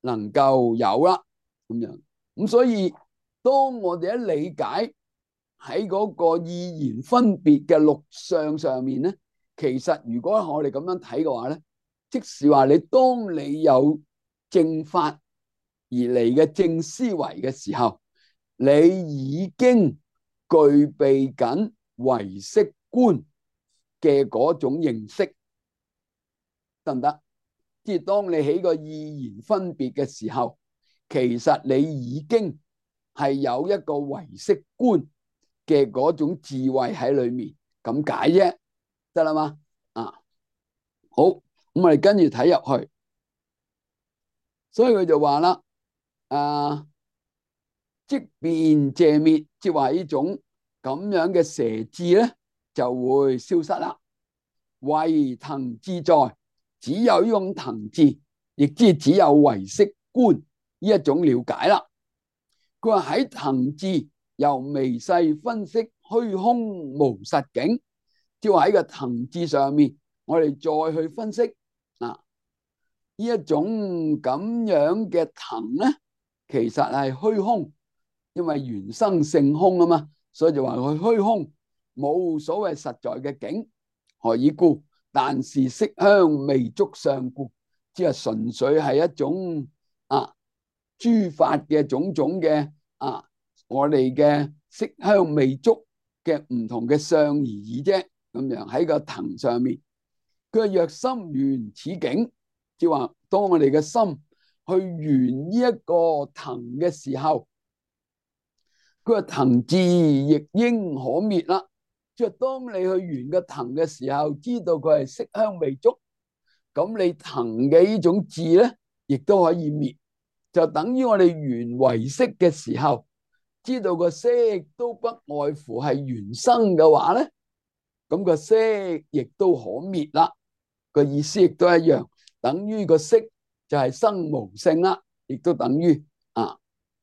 能夠有啦咁樣。咁所以當我哋一理解喺嗰個意言分別嘅六相上面咧，其實如果我哋咁樣睇嘅話咧，即是話你當你有正法而嚟嘅正思維嘅時候，你已經具備緊唯識觀嘅嗰種認識，得唔得？即係當你起個意言分別嘅時候，其實你已經係有一個唯識觀嘅嗰種智慧喺裏面，咁解啫，得啦嘛？啊，好，咁我哋跟住睇入去，所以佢就話啦，啊，即變謝滅，即係話呢種咁樣嘅蛇智咧就會消失啦。唯騰自在，只有呢種騰智，亦即係只有唯識觀呢一種了解啦。佢話喺騰智由微細分析虛空無實境，即係話喺個騰智上面，我哋再去分析啊呢一種咁樣嘅騰咧，其實係虛空，因為緣生性空啊嘛，所以就話佢虛空，冇所謂實在嘅境，何以故？但是色香味觸相故，即係純粹係一種啊諸法嘅種種嘅啊，我哋嘅色香味觸嘅唔同嘅相而已啫。咁樣喺個騰上面，佢若心緣此境，即係話當我哋嘅心去緣呢一個騰嘅時候，佢話騰智亦應可滅啦。即係當你去緣個騰嘅時候，知道佢係色香味觸，咁你騰嘅呢種智咧，亦都可以滅。就等於我哋緣唯識嘅時候，知道個色都不外乎係緣生嘅話咧，咁個色亦都可滅啦。個意思亦都一樣，等於個色就係生無性啦，亦都等於啊。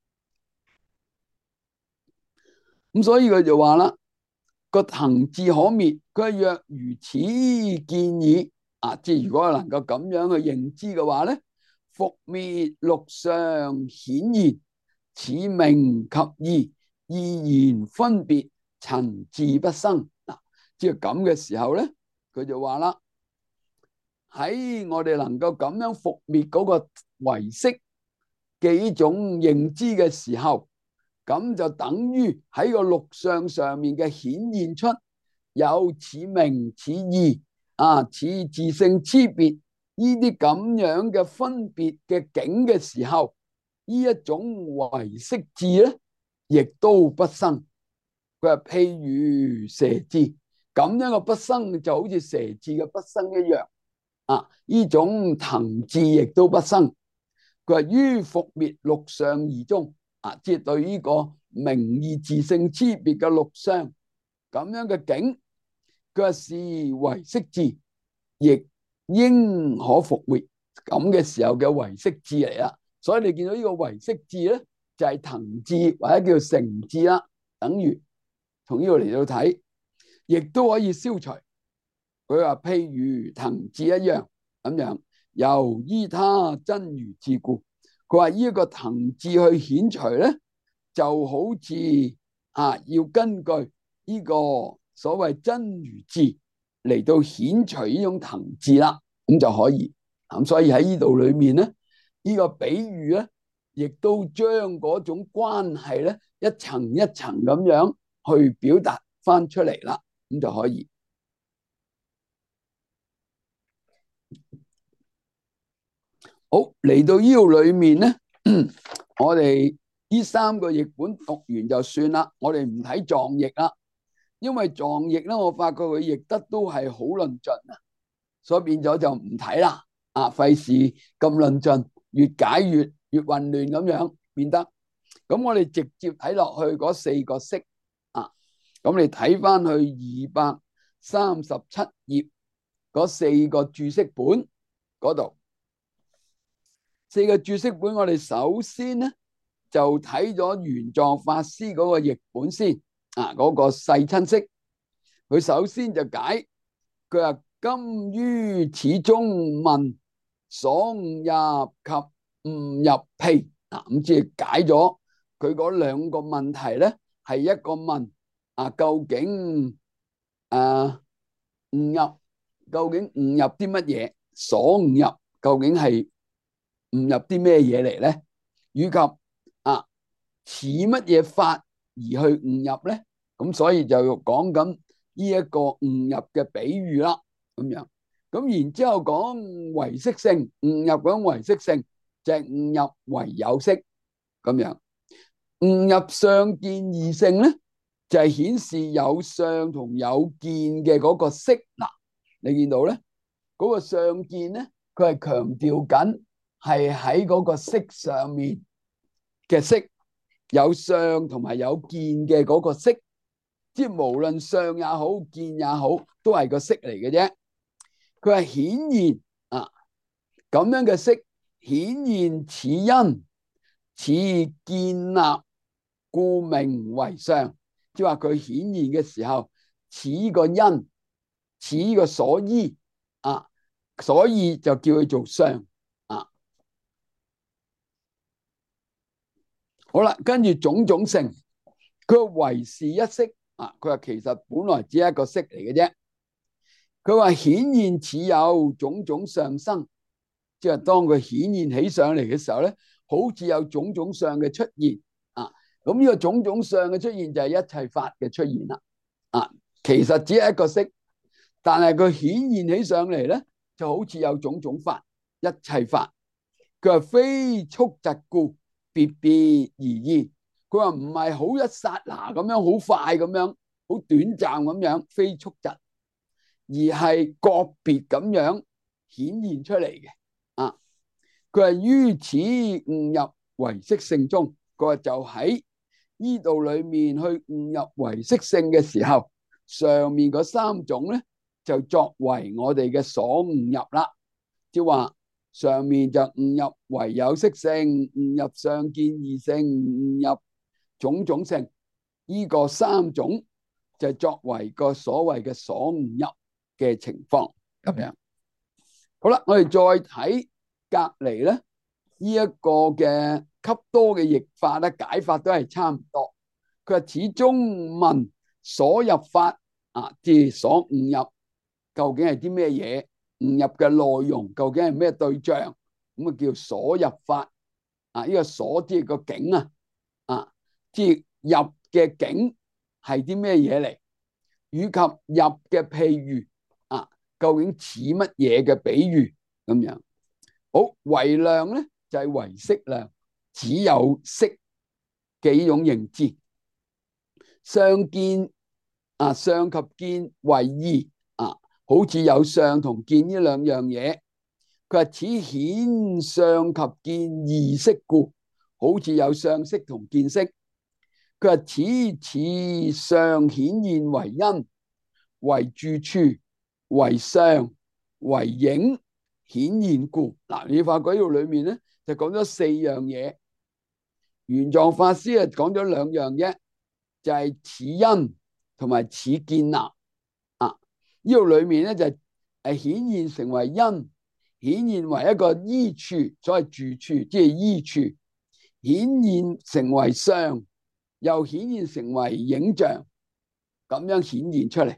咁所以佢就話啦，個騰智可滅，佢若如此見矣啊，即係如果能夠咁樣去認知嘅話咧，復滅六相顯現，此名及義，意言分別，陳自不生。嗱，即係咁嘅時候咧，佢就話啦，喺我哋能夠咁樣復滅嗰個唯識嘅呢種認知嘅時候，咁就等於喺個六相上面嘅顯現出有此名、此義啊、此自性差別呢啲咁樣嘅分別嘅境嘅時候，呢一種唯識智咧，亦都不生。佢話譬如蛇智咁樣嘅不生，就好似蛇智嘅不生一樣啊。呢種騰智亦都不生。佢話於復滅六相義中啊，即係對呢個名義自性差別嘅六相咁樣嘅境，佢話是唯識智，亦應可復滅。咁嘅時候嘅唯識智嚟啦。所以你見到呢個唯識智咧，就係騰智或者叫成智啦，等於從呢度嚟到睇，亦都可以消除。佢話譬如騰智一樣咁樣，由依他真如智故。佢話呢個騰智去顯除咧，就好似啊要根據呢個所謂真如智嚟到顯除呢種騰智啦，咁就可以。咁所以喺呢度裏面咧，呢個比喻咧，亦都將嗰種關係咧一層一層咁樣去表達翻出嚟啦，咁就可以。好，嚟到呢度裏面咧，我哋呢三個譯本讀完就算啦，我哋唔睇藏譯啦，因為藏譯咧，我發覺佢譯得都係好論盡啊，所以變咗就唔睇啦。啊，費事咁論盡，越解越越混亂咁樣變得。咁我哋直接睇落去嗰四個式啊，咁你睇翻去二百三十七頁嗰四個注釋本嗰度。四個注釋本，我哋首先咧就睇咗玄奘法師嗰個譯本先啊，嗰、那個世親釋，佢首先就解，佢話今於此中問所悟入及誤入譬啊，咁即係解咗佢嗰兩個問題咧，係一個問啊，究竟啊誤入究竟誤入啲乜嘢？所誤入究竟係誤入啲咩嘢嚟咧？以及啊似乜嘢法而去誤入咧？咁所以就講緊呢一個誤入嘅比喻啦，咁樣。咁然之後講唯識性，誤入講唯識性就係誤入唯有識咁樣。誤入相見二性咧，就係顯示有相同有見嘅嗰個識。嗱，你見到咧，嗰個相見咧，佢係強調緊係喺嗰個識上面嘅識，有相同埋有見嘅嗰個識，即係無論相也好，見也好，都係個識嚟嘅啫。佢係顯現啊，咁樣嘅識顯現此因此建立，故名為相。即係話佢顯現嘅時候，此個因，此個所依啊，所以就叫佢做相啊。好啦，跟住種種性，佢唯是一識啊。佢話其實本來只係一個識嚟嘅啫。佢話顯現此有種種相生，即係當佢顯現起上嚟嘅時候咧，好似有種種相嘅出現啊。咁呢個種種相嘅出現就係一切法嘅出現啦。啊，其實只係一個識，但係佢顯現起上嚟咧，就好似有種種法，一切法。佢話非速疾故，別別而異。佢話唔係好一剎那咁樣，好快咁樣，好短暫咁樣，非速疾。而係個別咁樣顯現出嚟嘅啊！佢係於此誤入唯識性中，佢話就喺呢度裏面去誤入唯識性嘅時候，上面嗰三種咧就作為我哋嘅所誤入啦。即係話上面就誤入唯有識性，誤入相見二性，誤入種種性，呢個三種就作為個所謂嘅所誤入嘅情況咁樣。好啦，我哋再睇隔籬咧，呢一個嘅笈多嘅譯法咧，解法都係差唔多。佢話始終問所入法啊，即係所誤入究竟係啲咩嘢？誤入嘅內容究竟係咩對象？咁啊叫所入法啊。呢個所即係個境啊，啊即係入嘅境係啲咩嘢嚟？以及入嘅譬喻。究竟似乜嘢嘅比喻咁樣？好，唯量咧就係唯識量，只有識嘅呢種認知。相見啊，相及見為二啊，好似有相同見呢兩樣嘢。佢話此顯相及見二識故，好似有相識同見識。佢話此此相顯現為因，為住處，為相，為影顯現故。嗱，你發覺呢度裏面咧就講咗四樣嘢。玄奘法師啊講咗兩樣啫，就係此因同埋此建立啊。呢度裏面咧就係誒顯現成為因，顯現為一個依處，所謂住處即係依處，顯現成為相，又顯現成為影像，咁樣顯現出嚟。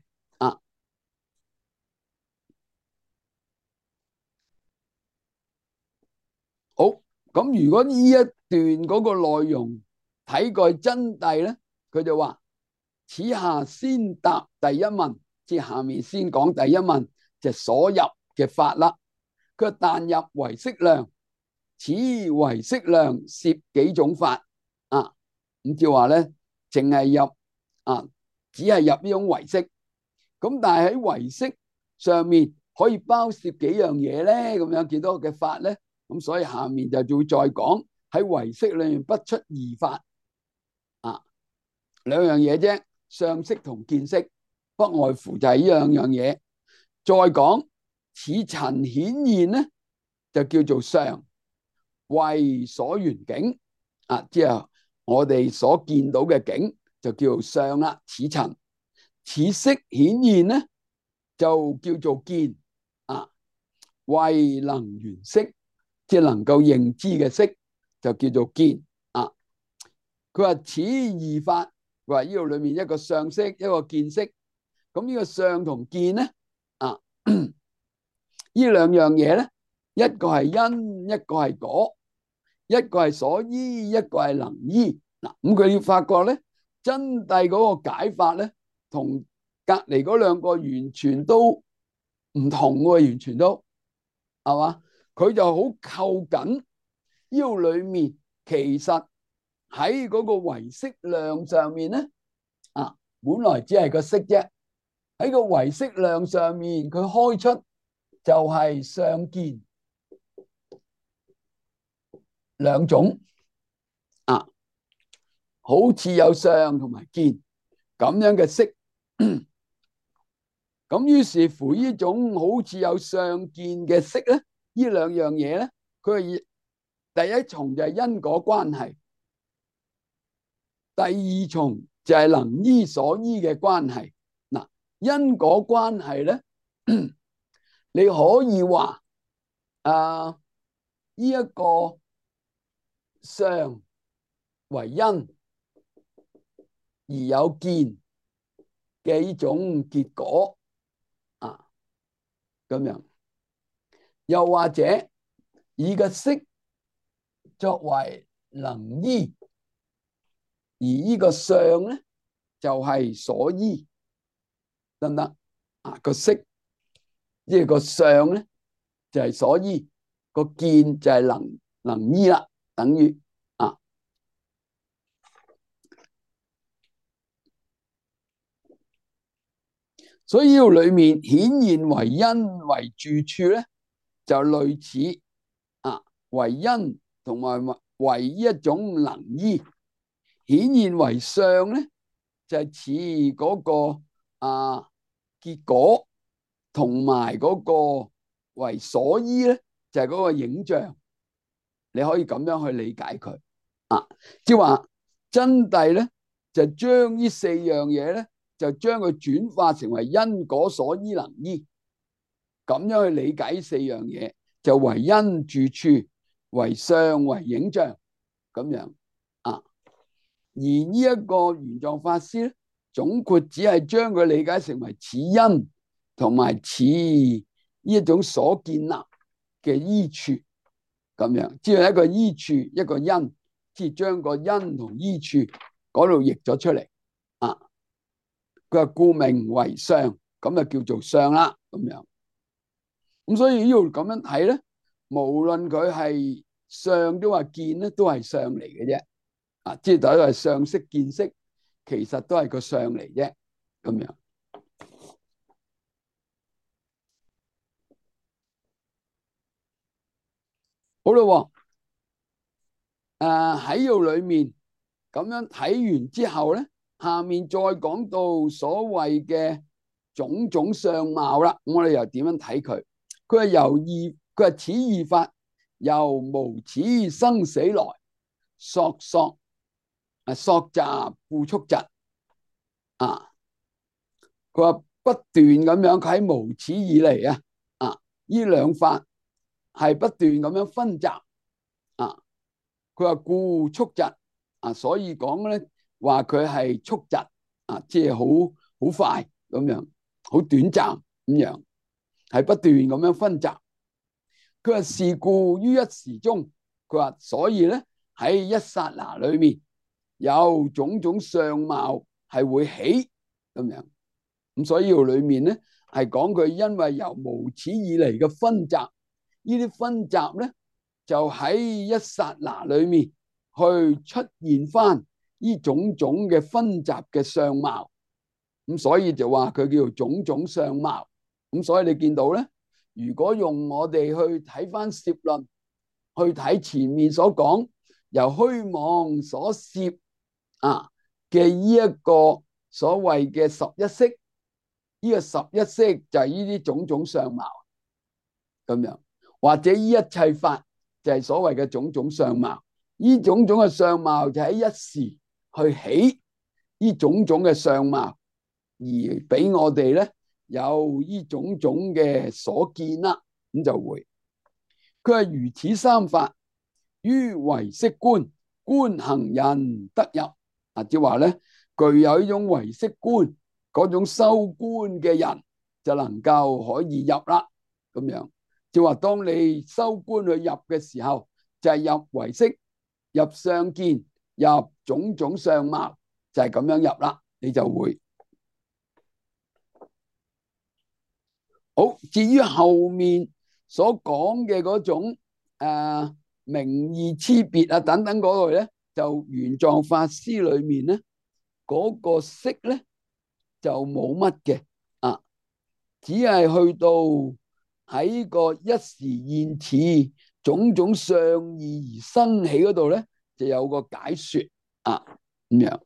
好，咁如果呢一段嗰個內容睇過真諦咧，佢就話此下先答第一問，即係下面先講第一問，就係所入嘅法啦。佢話但入唯識量，此唯識量涉幾種法啊？咁即係話咧，淨係入啊，只係入呢種唯識。咁但係喺唯識上面可以包涉幾樣嘢咧？咁樣幾多嘅法咧？咁所以下面就會再講喺唯識裏面不出二法啊，兩樣嘢啫，相識同見識，不外乎就係呢兩樣嘢。再講此塵顯現咧，就叫做相，為所緣境啊，即係我哋所見到嘅景就叫做相啦。此塵，此色顯現咧，就叫做見啊，為能緣識。 即係能夠認知嘅色，就叫做見啊。佢話此二法，佢話呢度裏面一個相色，一個見色。咁呢個相同見咧啊，呢兩樣嘢咧，一個係因，一個係果，一個係所依，一個係能依。嗱，咁佢要發覺咧，真諦嗰個解法咧，同隔籬嗰兩個完全都唔同嘅，完全都係嘛？佢就好扣緊腰裏面，其實喺嗰個唯識量上面咧，啊，本來只係個色啫。喺個唯識量上面，佢開出就係相見兩種啊，好似有相同埋見咁樣嘅色。咁於是乎呢種好似有相見嘅色咧，呢兩樣嘢咧，佢係第一重就係因果關係，第二重就係能依所依嘅關係。嗱，因果關係咧，你可以話啊，呢一個相為因而有見嘅呢種結果啊，咁樣。又或者以個色作為能依，而呢個相咧就係所依，得唔得啊？個色即係個相咧就係所依，個見就係能能依啦，等於啊。所以呢度裏面顯現為因為住處咧，就類似啊為因同埋為一種能依，顯現為相咧就係似嗰個啊結果，同埋嗰個為所依咧就係嗰個影像。你可以咁樣去理解佢啊，即係話真諦咧就將呢四樣嘢咧就將佢轉化成為因果所依能依，咁樣去理解四樣嘢，就為因住處，為相為影像咁樣啊。而呢一個玄奘法師咧，總括只係將佢理解成為此因同埋此呢一種所建立嘅依處。咁樣，只係一個依處，一個因，即係將個因同依處嗰度譯咗出嚟啊。佢話故名為相，咁就叫做相啦。咁樣，咁所以呢度咁樣睇咧，無論佢係相都話見咧，都係相嚟嘅啫。啊，即係都係相識見識，其實都係個相嚟啫。咁樣，好啦。誒喺呢度裏面咁樣睇完之後咧，下面再講到所謂嘅種種相貌啦。咁我哋又點樣睇佢？佢係由二，佢係此二法由無始生死來索索啊索雜故速疾啊。佢話不斷咁樣，佢喺無始以嚟啊啊呢兩法係不斷咁樣分集啊。佢話故速疾啊，所以講咧話佢係速疾啊，即係好好快咁樣，好短暫咁樣，係不斷咁樣分集。佢話是故於一時中，佢話所以咧喺一剎那裏面有種種相貌係會起咁樣。咁所以呢度裏面咧係講佢因為由無始以嚟嘅分集，呢啲分集咧就喺一剎那裏面去出現翻呢種種嘅分集嘅相貌。咁所以就話佢叫做種種相貌。咁所以你見到咧，如果用我哋去睇翻攝論，去睇前面所講由虛妄所攝啊嘅呢一個所謂嘅十一識，呢個十一識就係呢啲種種相貌咁樣，或者呢一切法就係所謂嘅種種相貌。呢種種嘅相貌就喺一時去起呢種種嘅相貌，而俾我哋咧有呢種種嘅所見啦。咁就會佢係如此三法，於唯識觀，觀行人得入。啊，即係話咧，具有呢種唯識觀嗰種修觀嘅人，就能夠可以入啦。咁樣，即係話當你修觀去入嘅時候，就係、是、入唯識、入相見、入種種相貌，就係、是、咁樣入啦，你就會好。至於後面所講嘅嗰種誒、呃、名義差別啊等等嗰類咧，就玄奘法師裏面咧嗰、那個識咧就冇乜嘅啊，只係去到喺個一時現似種種相異而生起嗰度咧，就有個解說啊咁樣。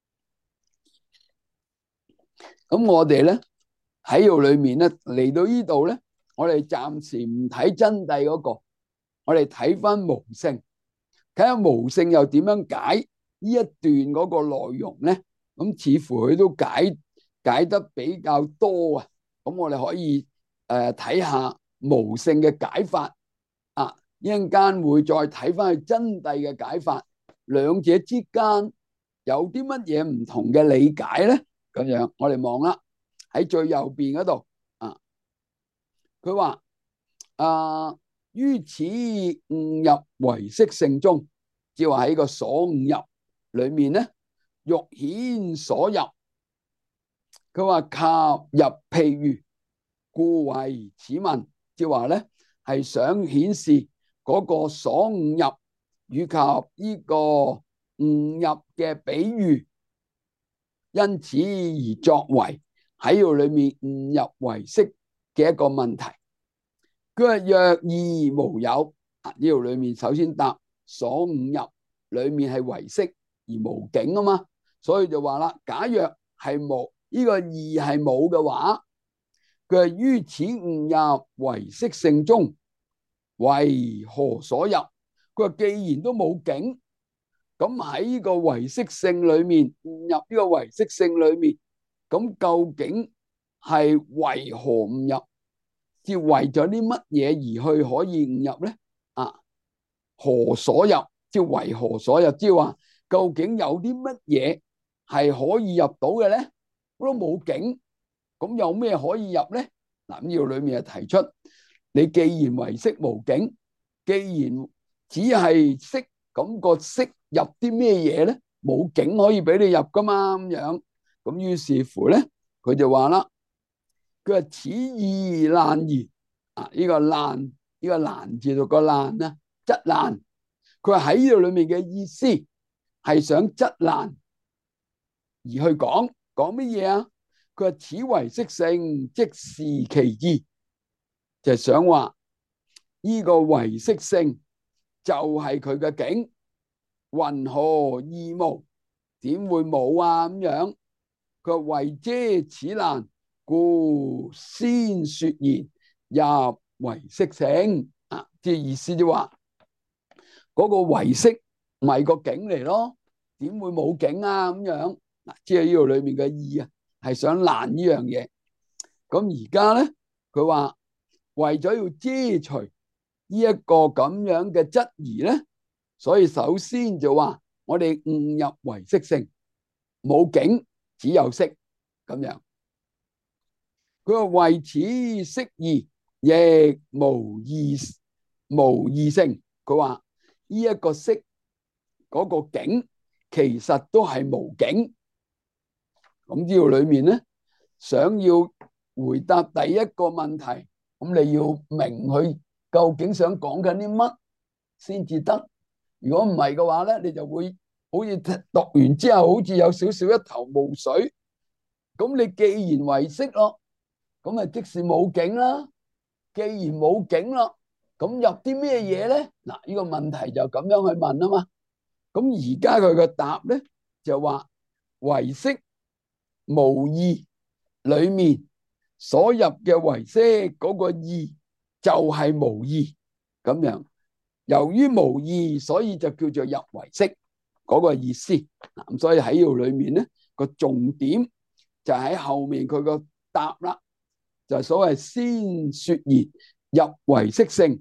咁我哋咧喺度裏面咧嚟到呢度咧，我哋暫時唔睇真諦嗰個，我哋睇翻無性，睇下無性又點樣解呢一段嗰個內容咧？咁似乎佢都解解得比較多啊！咁我哋可以誒睇下無性嘅解法啊，一陣間會再睇翻去真諦嘅解法，兩者之間有啲乜嘢唔同嘅理解咧？咁樣我哋望啦，喺最右邊嗰度啊，佢話啊，於此悟入唯識性中，即係話喺個所悟入裏面咧，欲顯所入。佢話及入譬喻，故為此文，即係話咧係想顯示嗰個所悟入以及呢個悟入嘅比喻，因此而作為喺度裏面悟入唯識嘅一個問題。佢話若義無有，呢度裏面首先答所悟入裏面係唯識而無境啊嘛，所以就話啦，假若係無呢個義係冇嘅話，佢係於此悟入唯識性中，為何所入？佢話既然都冇境，咁喺呢個唯識性裏面悟入呢個唯識性裏面，咁究竟係為何悟入？即係為咗啲乜嘢而去可以悟入咧？啊，何所入？即係為何所入？即係話究竟有啲乜嘢係可以入到嘅咧？都冇境，咁有咩可以入咧？嗱，呢度裏面係提出，你既然唯識無境，既然只係識，咁個識入啲咩嘢咧？冇境可以俾你入噶嘛？咁樣，咁於是乎咧，佢就話啦，佢話此意難言啊！呢個難，呢個難字讀個難啦，質難。佢話喺呢度裏面嘅意思係想質難而去講。講乜嘢啊？佢話此唯識性即是其意，就係想話呢個唯識性就係佢嘅境，云何義無？點會冇啊？咁樣佢話為遮此難，故先說言入唯識性啊！即係意思就話嗰個唯識咪個境嚟咯，點會冇境啊？咁樣。即係呢度裏面嘅意啊，係想難呢樣嘢。咁而家咧，佢話為咗要遮除呢一個咁樣嘅質疑咧，所以首先就話我哋悟入唯識性，冇境只有識咁樣。佢話為此識義亦無義無義性。佢話呢一個識嗰個境其實都係無境。咁呢度裏面咧，想要回答第一個問題，咁你要明佢究竟想講緊啲乜先至得。如果唔係嘅話咧，你就會好似讀完之後，好似有少少一頭霧水。咁你既然唯識咯，咁咪即是冇境啦。既然冇境咯，咁入啲咩嘢咧？嗱，呢個問題就咁樣去問啊嘛。咁而家佢嘅答咧就話唯識無義裏面所入嘅唯識嗰個義就係無義咁樣。由於無義，所以就叫做入唯識嗰個意思。咁所以喺呢度裏面咧，個重點就喺後面佢個答啦，就係所謂先說言入唯識性，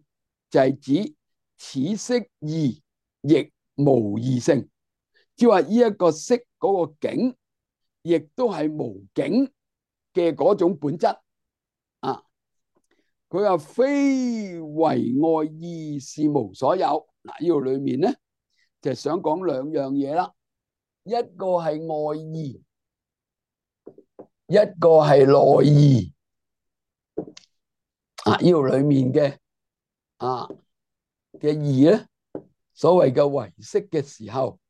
就係指此色異亦無異性，即係話呢一個色嗰個境，亦都係無境嘅嗰種本質啊。佢話非為外意是無所有。嗱，呢度裏面咧就係想講兩樣嘢啦，一個係外意，一個係內意。啊，呢度裏面嘅啊嘅義咧，所謂嘅唯識嘅時候，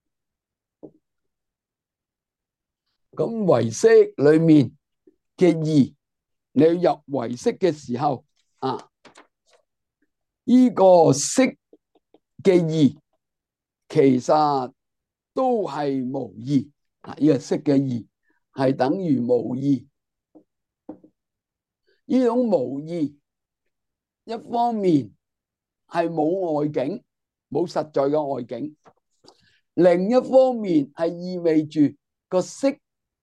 咁唯識裏面嘅義，你要入唯識嘅時候，啊，呢個識嘅義其實都係無義。啊，呢個識嘅義係等於無義。呢種無義，一方面係冇外境，冇實在嘅外境；另一方面係意味住個識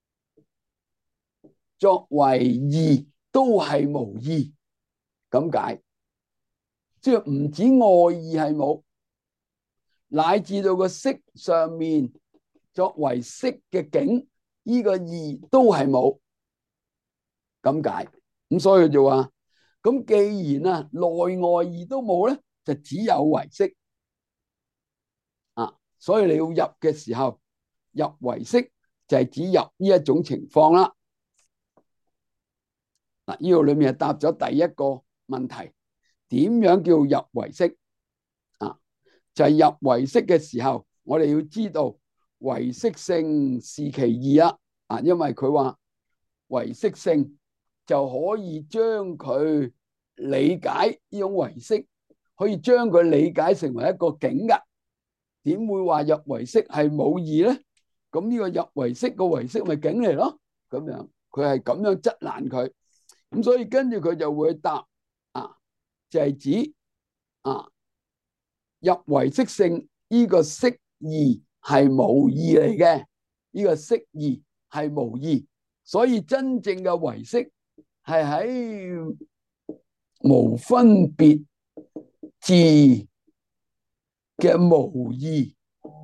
作為義都係無義。咁解，即係唔止外義係冇，乃至到個識上面作為識嘅境，呢個義都係冇。咁解。咁所以就話，咁既然啊內外義都冇咧，就只有唯識啊。所以你要入嘅時候，入唯識就係指入呢一種情況啦。嗱，呢度裏面係答咗第一個問題，點樣叫入唯識啊？就係入唯識嘅時候，我哋要知道唯識性是其義啦。啊，因為佢話唯識性就可以將佢理解呢種唯識，可以將佢理解成為一個境噶。點會話入唯識係冇義咧？咁呢個入唯識個唯識咪境嚟咯？咁樣佢係咁樣質難佢，咁所以跟住佢就會答啊，就係指啊入唯識性呢個識義係無義嚟嘅，呢個識義係無義，所以真正嘅唯識係喺無分別智嘅無義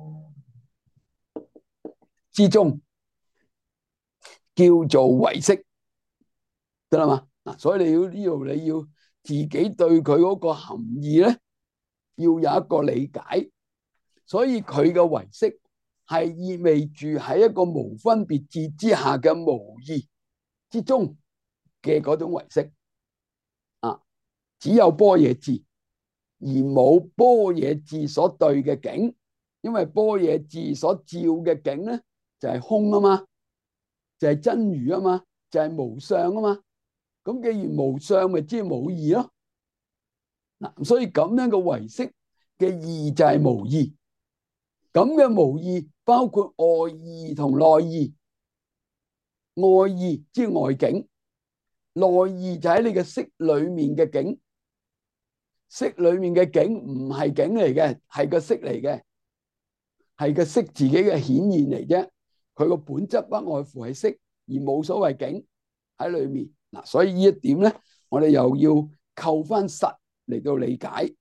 之中，叫做唯識，得啦嘛？嗱，所以你要呢度你要自己對佢嗰個含義咧，要有一個理解。所以佢嘅唯識係意味住喺一個無分別智之下嘅無義之中嘅嗰種唯識啊，只有般若智，而冇般若智所對嘅境。因為般若智所照嘅境咧，就係空啊嘛，就係真如啊嘛，就係無相啊嘛。咁既然無相，咪即係冇義咯。嗱，所以咁樣嘅唯識嘅義就係無義。咁嘅無義包括外義同內義。外義即係外境，內義就喺你嘅識裏面嘅境。識裏面嘅境唔係境嚟嘅，係個識嚟嘅，係個識自己嘅顯現嚟啫。佢個本質不外乎係識，而冇所謂境喺裏面。嗱，所以呢一點咧，我哋又要扣翻實嚟到理解。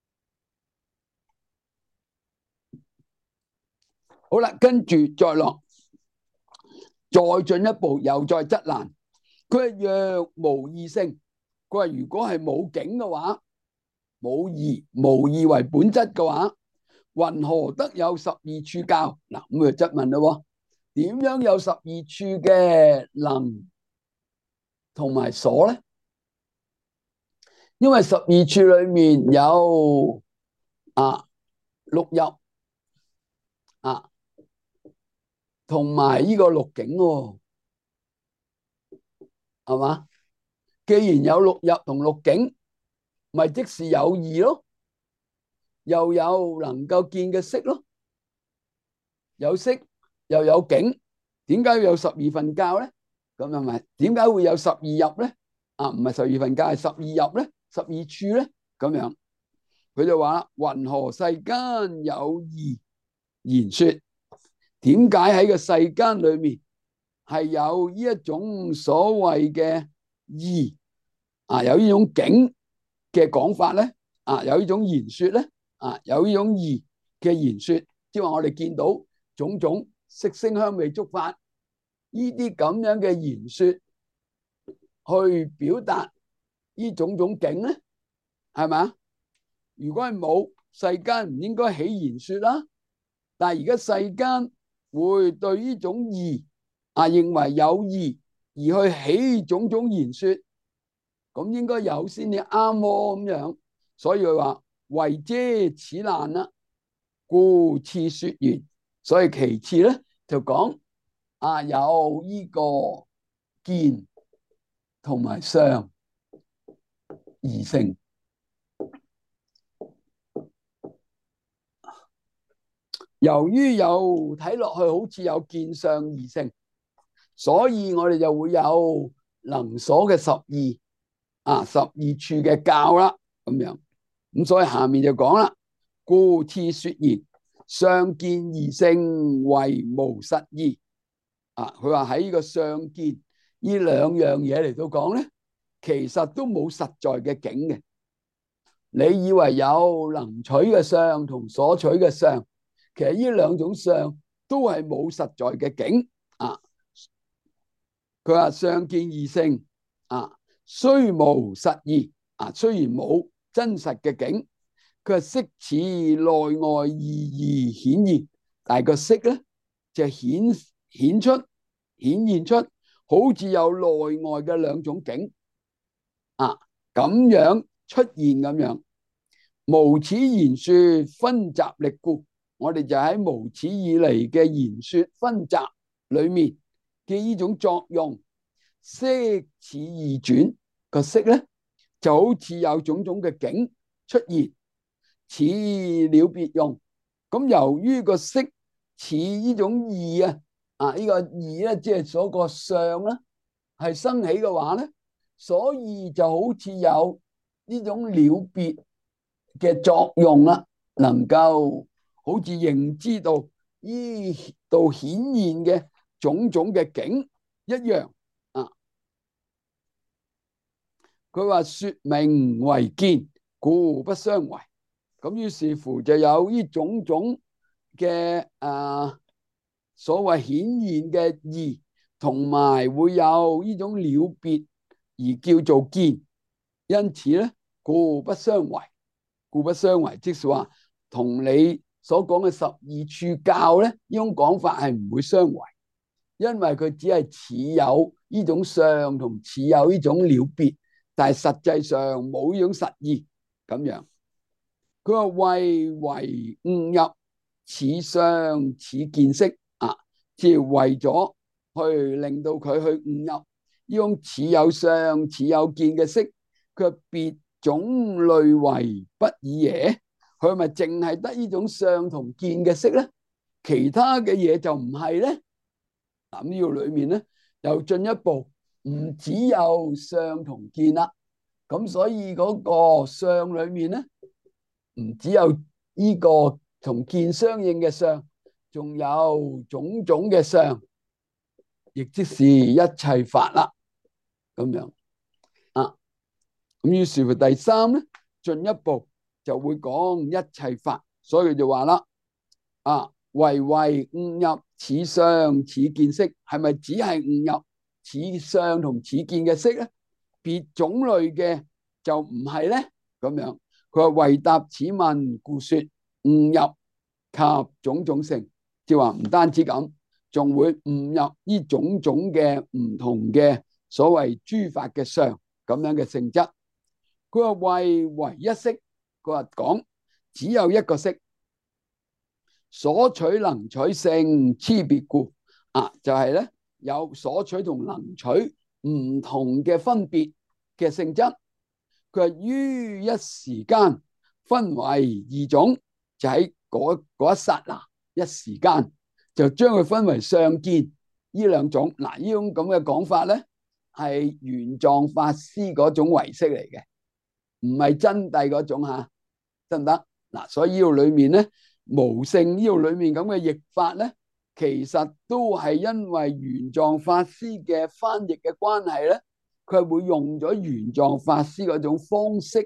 好啦，跟住再落，再進一步又再質難。佢係若無異性，佢話如果係冇境嘅話，冇義無義為本質嘅話，云何得有十二處教？嗱，咁就質問咯，點樣有十二處嘅能同埋所咧？因為十二處裏面有啊六入啊，同埋呢個六境喎，係嘛？既然有六入同六境，咪即是有義咯，又有能夠見嘅識咯，有識又有境，點解要有十二分教咧？咁係咪？點解會有十二入咧？啊，唔係十二分教，係十二入咧，十二處咧？咁樣，佢就話啦：云何世間有義言說？點解喺個世間裏面係有呢一種所謂嘅義啊？有呢種境嘅講法咧？ 啊，有呢種言說咧，啊，有呢種義嘅言說，即係話我哋見到種種色聲香味觸法呢啲咁樣嘅言說，去表達呢種種境咧，係咪？如果係冇，世間唔應該起言說啦。但係而家世間會對呢種義啊認為有義而去起種種言說，咁應該有先至啱喎咁樣。所以佢話為遮此難啦，故次說言。所以其次咧就講啊有呢個見同埋相而成。由於有睇落去好似有見相而成，所以我哋就會有能所嘅十二啊十二處嘅教啦咁樣。咁所以下面就講啦，故次說言，相見二性為無實義。啊，佢話喺呢個相見呢兩樣嘢嚟到講咧，其實都冇實在嘅境嘅。你以為有能取嘅相同所取嘅相，其實呢兩種相都係冇實在嘅境啊。佢話相見二性啊，雖無實義啊，雖然冇真實嘅境，佢係色似內外二義顯現，但係個色咧就顯顯出顯現出好似有內外嘅兩種境啊，咁樣出現咁樣。無始言說分集力故，我哋就喺無始以嚟嘅言說分集裏面嘅呢種作用，色似二轉，個色咧就好似有種種嘅境出現，似了別用。咁由於個色似呢種異啊，啊呢個異咧即係所個相咧係生起嘅話咧，所以就好似有呢種了別嘅作用啦，能夠好似認知到依度顯現嘅種種嘅境一樣啊。佢話說名為見，故不相違。咁於是乎就有呢種種嘅啊所謂顯現嘅義，同埋會有呢種了別而叫做見，因此咧故不相違。故不相違，即是話同你所講嘅十二處教咧，呢種講法係唔會相違，因為佢只係似有呢種相同似有呢種了別，但係實際上冇呢種實義咁樣。佢話為為誤入似相似見色啊，即係為咗去令到佢去誤入呢種似有相似有見嘅色，佢別種類為不爾耶？佢咪淨係得呢種相同見嘅色咧？其他嘅嘢就唔係咧？嗱，呢個裏面咧又進一步，唔只有相同見啦。咁所以嗰個相裏面咧，唔只有呢個同見相應嘅相，仲有種種嘅相，亦即是一切法啦。咁樣啊。咁於是乎第三咧，進一步就會講一切法，所以佢就話啦，啊，為為誤入似相似見色，係咪只係誤入似相同似見嘅色咧？別種類嘅就唔係咧？咁樣佢話為答此問，故說誤入及種種性，即係話唔單止咁，仲會誤入呢種種嘅唔同嘅所謂諸法嘅相咁樣嘅性質。佢話為唯一色，佢話講只有一個色，所取能取性差別故啊，就係咧有所取同能取唔同嘅分別嘅性質。佢話於一時間分為二種，就喺嗰嗰一剎那一時間就將佢分為相見呢兩種。嗱，呢種咁嘅講法咧，係玄奘法師嗰種唯識嚟嘅。唔係真諦嗰種吓，得唔得？嗱，所以呢度裏面咧，無性呢度裏面咁嘅譯法咧，其實都係因為玄奘法師嘅翻譯嘅關係咧，佢係會用咗玄奘法師嗰種方式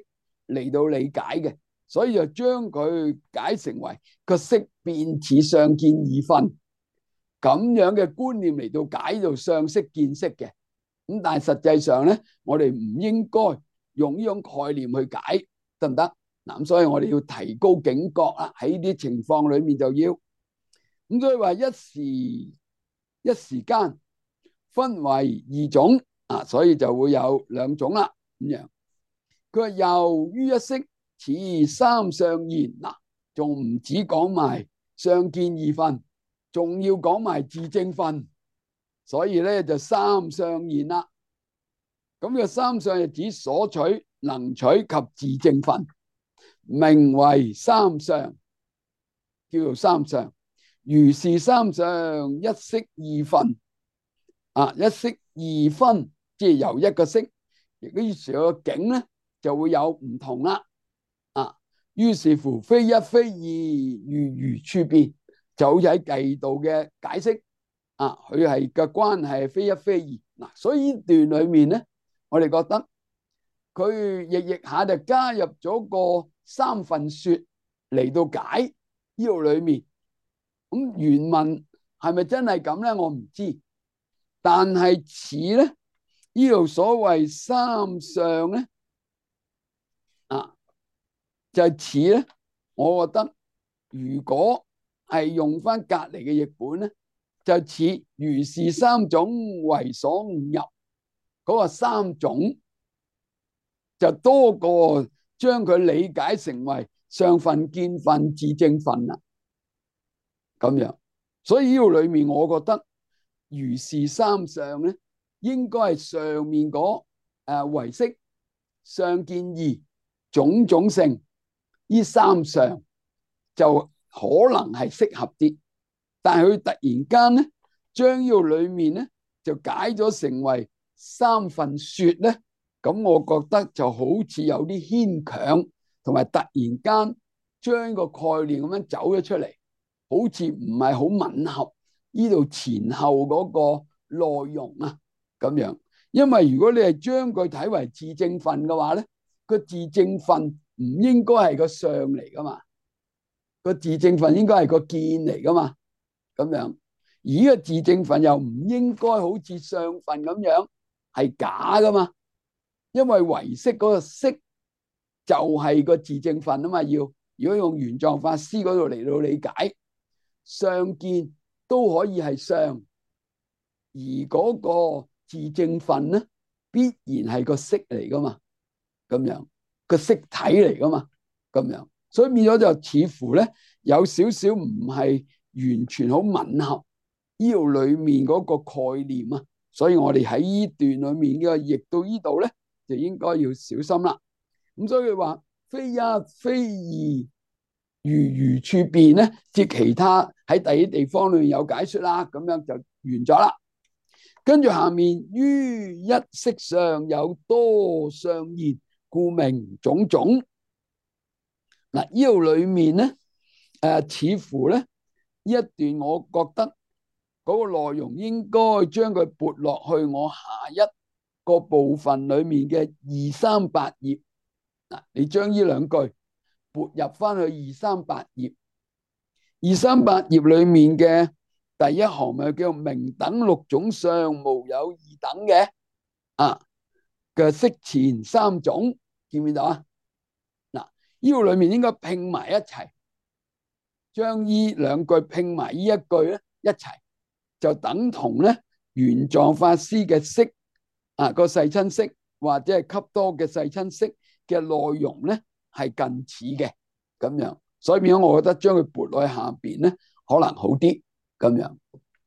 嚟到理解嘅，所以就將佢解成為個色變似相見二分咁樣嘅觀念嚟到解到相識見色嘅。咁但係實際上咧，我哋唔應該用呢種概念去解，得唔得？嗱，所以我哋要提高警覺啦，喺呢啲情況裏面就要咁，所以話一時一時間分為二種啊，所以就會有兩種啦咁樣。佢話由於一色似三相現，嗱，仲唔止講埋相見二分，仲要講埋自證分，所以咧就三相現啦。咁個三相係指所取、能取及自證分，名為三相，叫做三相。如是三相，一色二分啊，一色二分，即係由一個色，亦都於是個境咧就會有唔同啦。啊，於是乎非一非二，如如處變，就好似喺計度嘅解釋啊，佢係嘅關係非一非二嗱，所以呢段裏面咧，我哋覺得佢譯譯下就加入咗個三分說嚟到解呢度裏面。咁原文係咪真係咁咧？我唔知，但係似咧呢度所謂三相咧啊，就係似咧。我覺得如果係用翻隔籬嘅譯本咧，就似如是三種為所誤入，嗰個三種就多過將佢理解成為相分、見分、自證分啦。咁樣，所以呢度裏面，我覺得如是三相咧，應該係上面嗰誒唯識、相見二、種種性呢三相就可能係適合啲，但係佢突然間咧，將呢度裏面咧就解咗成為三分說咧，咁我覺得就好似有啲牽強，同埋突然間將個概念咁樣走咗出嚟。好似唔係好吻合呢度前後嗰個內容啊，咁樣。因為如果你係將佢睇為自證分嘅話咧，個自證分唔應該係個相嚟噶嘛，個自證分應該係個見嚟噶嘛，咁樣。而呢個自證分又唔應該好似相分咁樣係假噶嘛，因為唯識嗰個色就係個自證分啊嘛。要如果用玄奘法師嗰度嚟到理解。相見都可以係相，而嗰個自證分咧，必然係個色嚟噶嘛，咁樣個色體嚟噶嘛，咁樣，所以變咗就似乎咧有少少唔係完全好吻合呢度裏面嗰個概念啊，所以我哋喺呢段裏面嘅譯到呢度咧，就應該要小心啦。咁所以話非一非二。如如處變咧，即其他喺第二地方裏面有解說啦，咁樣就完咗啦。跟住下面於一色上有多相現，故名種種。嗱，呢度裏面咧，誒、呃，似乎咧呢一段，我覺得嗰個內容應該將佢撥落去我下一個部分裏面嘅二三八頁。嗱，你將呢兩句撥入翻去二三八頁，二三八頁裏面嘅第一行咪叫明等六種相，無有二等嘅啊嘅色前三種，見唔見到啊？嗱，呢個裏面應該拼埋一齊，將呢兩句拼埋呢一句咧一齊，就等同咧玄奘法師嘅色啊個世親色或者係笈多嘅世親色嘅內容咧。係近似嘅咁樣，所以變咗，我覺得將佢撥落去下邊咧，可能好啲咁樣。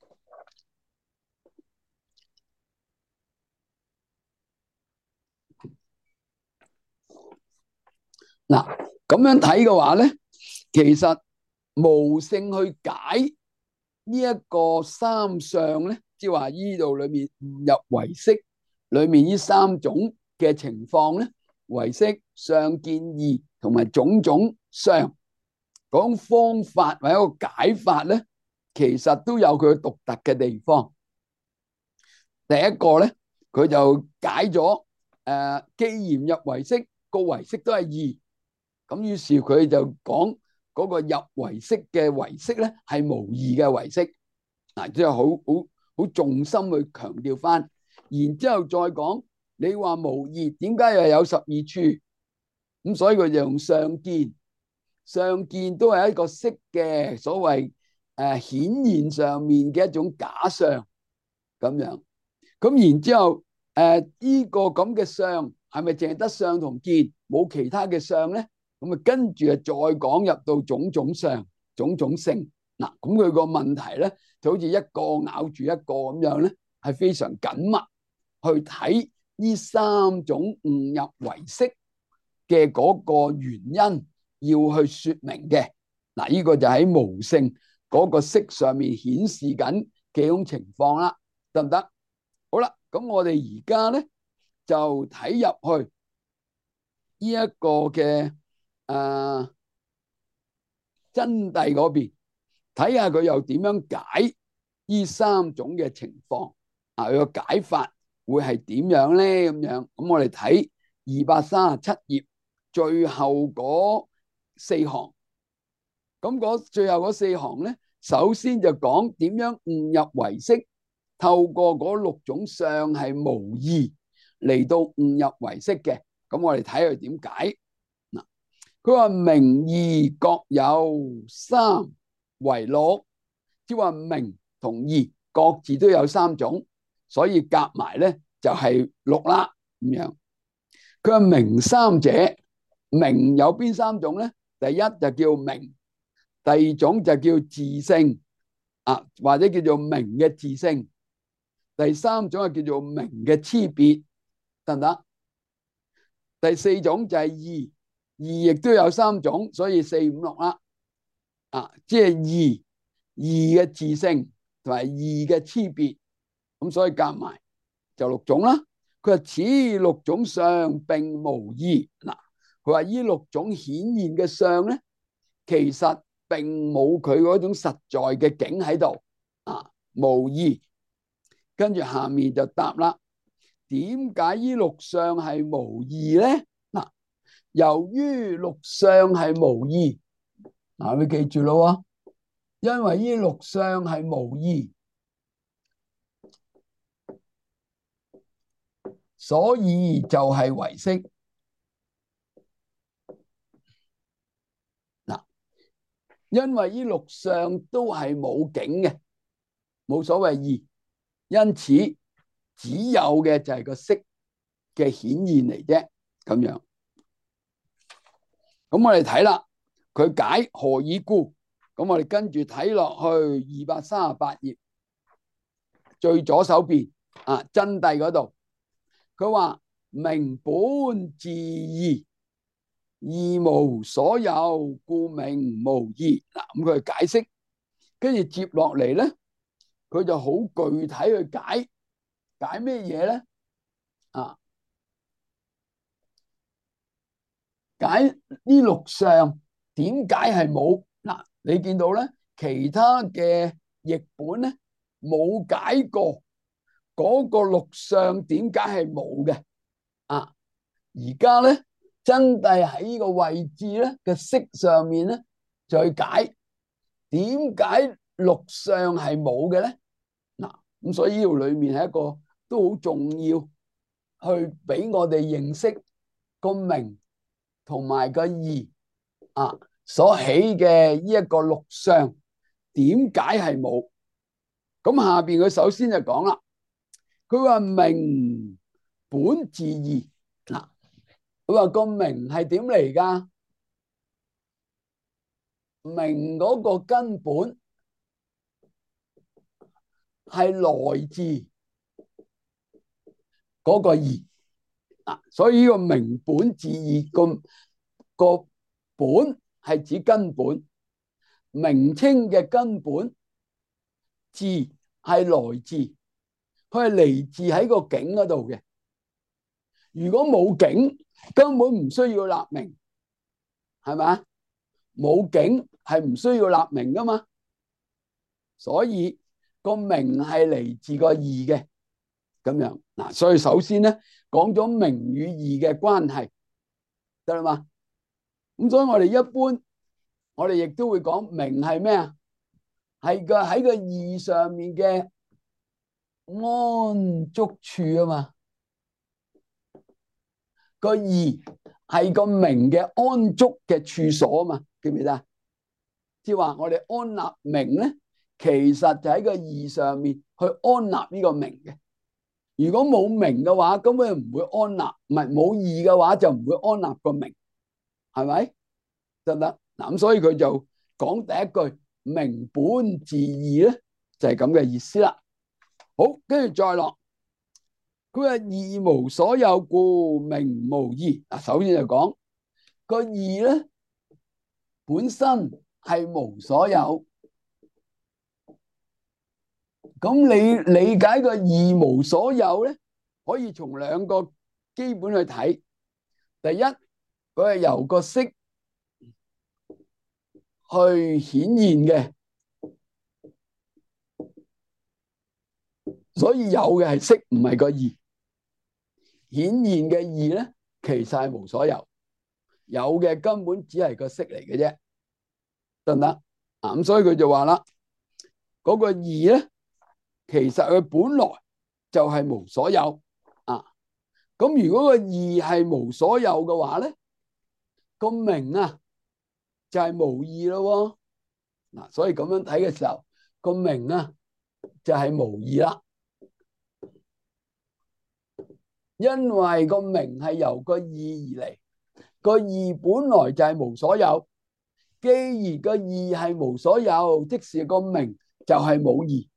嗱，咁樣睇嘅話咧，其實無性去解呢一個三相咧，即係話呢度裏面誤入唯識裏面呢三種嘅情況咧。唯識、相見二同埋種種相，講方法或者一個解法咧，其實都有佢獨特嘅地方。第一個咧，佢就解咗誒，既然入唯識， 個唯式都係二，咁於是佢就講嗰個入唯式嘅唯式咧係無二嘅唯式，嗱，即係好好好重心去強調翻，然之後再講你話無二，點解又有十二處？咁所以佢就用相見，相見都係一個識嘅所謂誒顯現上面嘅一種假相咁樣。咁然之後誒呢個咁嘅相係咪淨係得相同見，冇其他嘅相咧？咁啊跟住啊再講入到種種相、種種性。嗱，咁佢個問題咧就好似一個咬住一個咁樣咧，係非常緊密去睇呢三種誤入唯識嘅嗰個原因要去說明嘅。嗱，呢個就喺無性嗰個識上面顯示緊幾種情況啦，得唔得？好啦，咁我哋而家咧就睇入去呢一個嘅誒真諦嗰邊，睇下佢又點樣解呢三種嘅情況啊？佢個解法會係點樣咧？咁樣，咁我哋睇二百三十七頁最後嗰四行。咁嗰最後嗰四行咧，首先就講點樣誤入唯識，透過嗰六種相係無二嚟到誤入唯識嘅。咁我哋睇佢點解嗱？佢話明二各有三為六，即係話明同二各自都有三種，所以夾埋咧就係六啦咁樣。佢話明三者，明有邊三種咧？第一就叫明，第二種就叫自性啊，或者叫做明嘅自性。第三種係叫做明嘅差別，得唔得？第四種就係異，異亦都有三種，所以四五六啦。啊，即係異，異嘅自性同埋異嘅差別，咁所以夾埋就六種啦。佢話此六種相並無異。嗱，佢話呢六種顯現嘅相咧，其實並冇佢嗰種實在嘅境喺度啊，無異。跟住下面就答啦，點解呢六相係無異咧？嗱，由於六相係無異，嗱，你記住咯，因為呢六相係無異，所以就係唯識。嗱，因為呢六相都係冇境嘅，冇所謂異，因此只有嘅就係個識嘅顯現嚟啫，咁樣。咁我哋睇啦，佢解何以故？咁我哋跟住睇落去二百三十八頁最左手邊啊，真諦嗰度，佢話明本自異，異無所有，故名無異。嗱，咁佢解釋，跟住接落嚟咧，佢就好具體去解，解咩嘢咧？啊，解呢六相點解係冇？嗱，你見到咧，其他嘅譯本咧冇解過嗰個六相點解係冇嘅啊？而家咧真係喺呢個位置咧嘅識上面咧，就去解點解六相係冇嘅咧？嗱，咁所以呢度裏面係一個都好重要，去俾我哋認識個明同埋個異啊，所起嘅呢一個六相點解係冇？咁下邊佢首先就講啦，佢話明本自異。嗱，佢話個明係點嚟噶？明嗰個根本係來自嗰個異啊，所以呢個明本自異個個本係指根本，名稱嘅根本，自係來自，佢係嚟自喺個境嗰度嘅。如果冇境，根本唔需要立名，係咪？冇境係唔需要立名噶嘛，所以個名係嚟自個異嘅，咁樣嗱。所以首先咧講咗名與異嘅關係， 得啦嘛。咁所以我哋一般，我哋亦都會講名係咩啊？係個喺個義上面嘅安足處啊嘛。個義係個名嘅安足嘅處所啊嘛，記唔記得？即係話我哋安立名咧，其實就喺個義上面去安立呢個名嘅。如果冇名嘅話，根本唔會安立，唔係冇義嘅話就唔會安立個名，係咪？得唔得？嗱咁，所以佢就講第一句名本自義咧，就係咁嘅意思啦。好，跟住再落，佢話義無所有故名無義。嗱，首先就講個義咧本身係無所有。咁你理解個義無所有咧，可以從兩個基本去睇。第一，佢係由個色去顯現嘅，所以有嘅係色，唔係個義。顯現嘅義咧，其實係無所有，有嘅根本只係個色嚟嘅啫，得唔得？啊，咁所以佢就話啦，嗰個義咧，其實佢本來就係無所有啊。咁如果個義係無所有嘅話咧，個名啊就係無義咯。嗱，所以咁樣睇嘅時候，個名啊就係無義啦。因為個名係由個義而嚟，個義本來就係無所有。既然個義係無所有，即是個名就係冇義，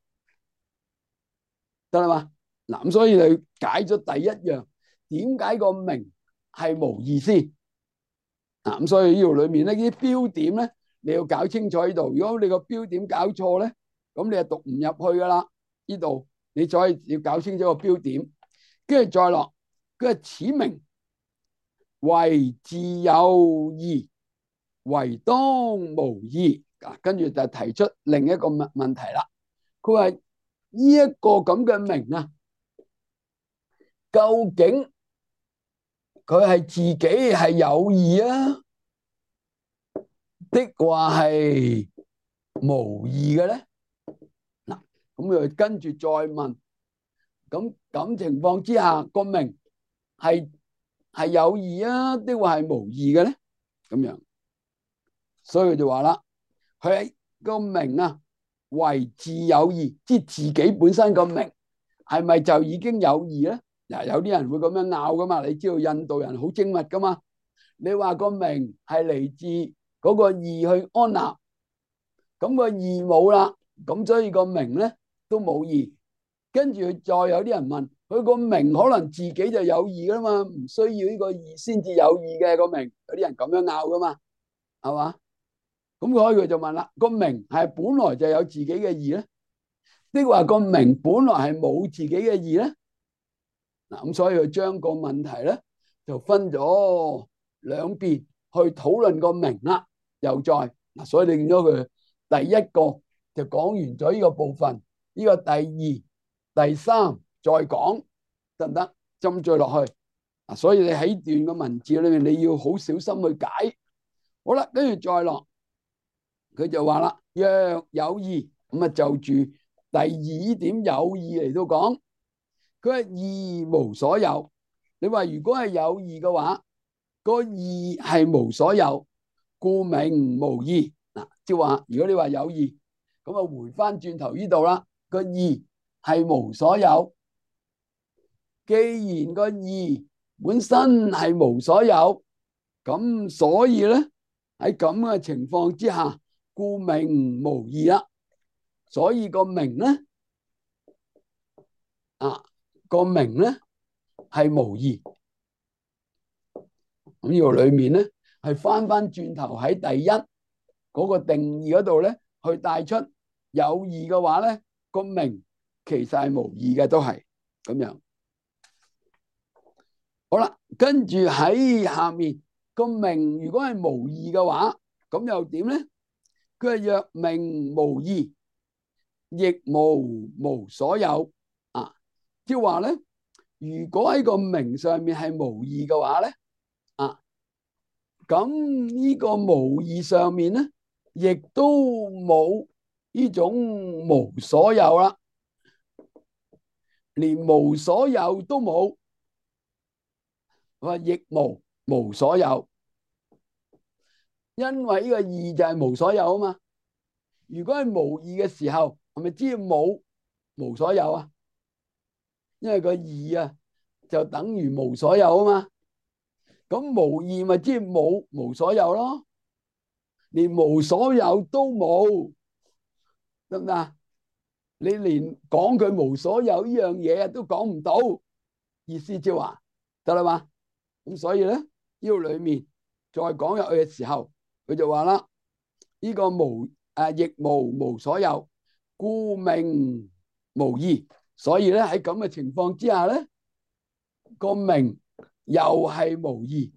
得啦嘛？嗱，咁所以你解咗第一樣，點解個名係無義先？嗱，咁所以呢度裏面咧啲標點咧，你要搞清楚呢度。如果你個標點搞錯咧，咁你就讀唔入去噶啦。呢度你再要搞清楚個標點，跟住再落，佢話此名為自有義，為當無義。啊，跟住就提出另一個問問題啦。佢話呢一個咁嘅名啊，究竟佢係自己係有義啊，的話係無義嘅咧？嗱，咁佢跟住再問，咁咁情況之下，個名係係有義啊，的話係無義嘅咧？咁樣，所以佢就話啦，佢喺個名啊為自有義，即係自己本身個名係咪就已經有義咧？嗱，有啲人會咁樣拗噶嘛，你知道印度人好精密噶嘛？你話個名係嚟自嗰個義去安立，咁個義冇啦，咁所以個名咧都冇義。跟住再有啲人問，佢個名可能自己就有義噶嘛，唔需要呢個義先至有義嘅個名。有啲人咁樣拗噶嘛，係嘛？咁所以佢就問啦，個名係本來就有自己嘅義咧，抑或個名本來係冇自己嘅義咧？嗱，咁所以佢將個問題咧就分咗兩邊去討論個名啦。又再嗱，所以你見咗佢第一個就講完咗呢個部分，呢個第二、第三再講得唔得？斟醉落去嗱，所以你喺段個文字裏面你要好小心去解。好啦，跟住再落，佢就話啦，若有義，咁啊就住第二點有義嚟到講。佢係義無所有。你話如果係有義嘅話，個義係無所有，故名無義。嗱，即係話如果你話有義，咁啊回翻轉頭呢度啦，個義係無所有。既然個義本身係無所有，咁所以咧喺咁嘅情況之下，故名無義啦。所以個名咧啊。個名咧係無義，咁呢個裏面咧係翻翻轉頭喺第一嗰個定義嗰度咧，去帶出有義嘅話咧，個名其實係無義嘅，都係咁樣。好啦，跟住喺下面個名如果係無義嘅話，咁又點咧？佢係若名無義，亦無無所有。即係話咧，如果喺個名上面係無義嘅話咧，啊， 咁呢個無義上面咧，亦都冇呢種無所有啦，連無所有都冇，話亦無無所有，因為呢個義就係無所有啊嘛。如果係無義嘅時候，係咪知冇無所有啊？因為個義啊就等於無所有啊嘛。咁無義咪知冇無所有咯，連無所有都冇，得唔得？你連講佢無所有呢樣嘢都講唔到，意思即係話得啦嘛。咁所以咧，呢個裏面再講入去嘅時候，佢就話啦：呢個無誒亦無無所有，故名無義。所以咧喺咁嘅情況之下咧，個名又係無義。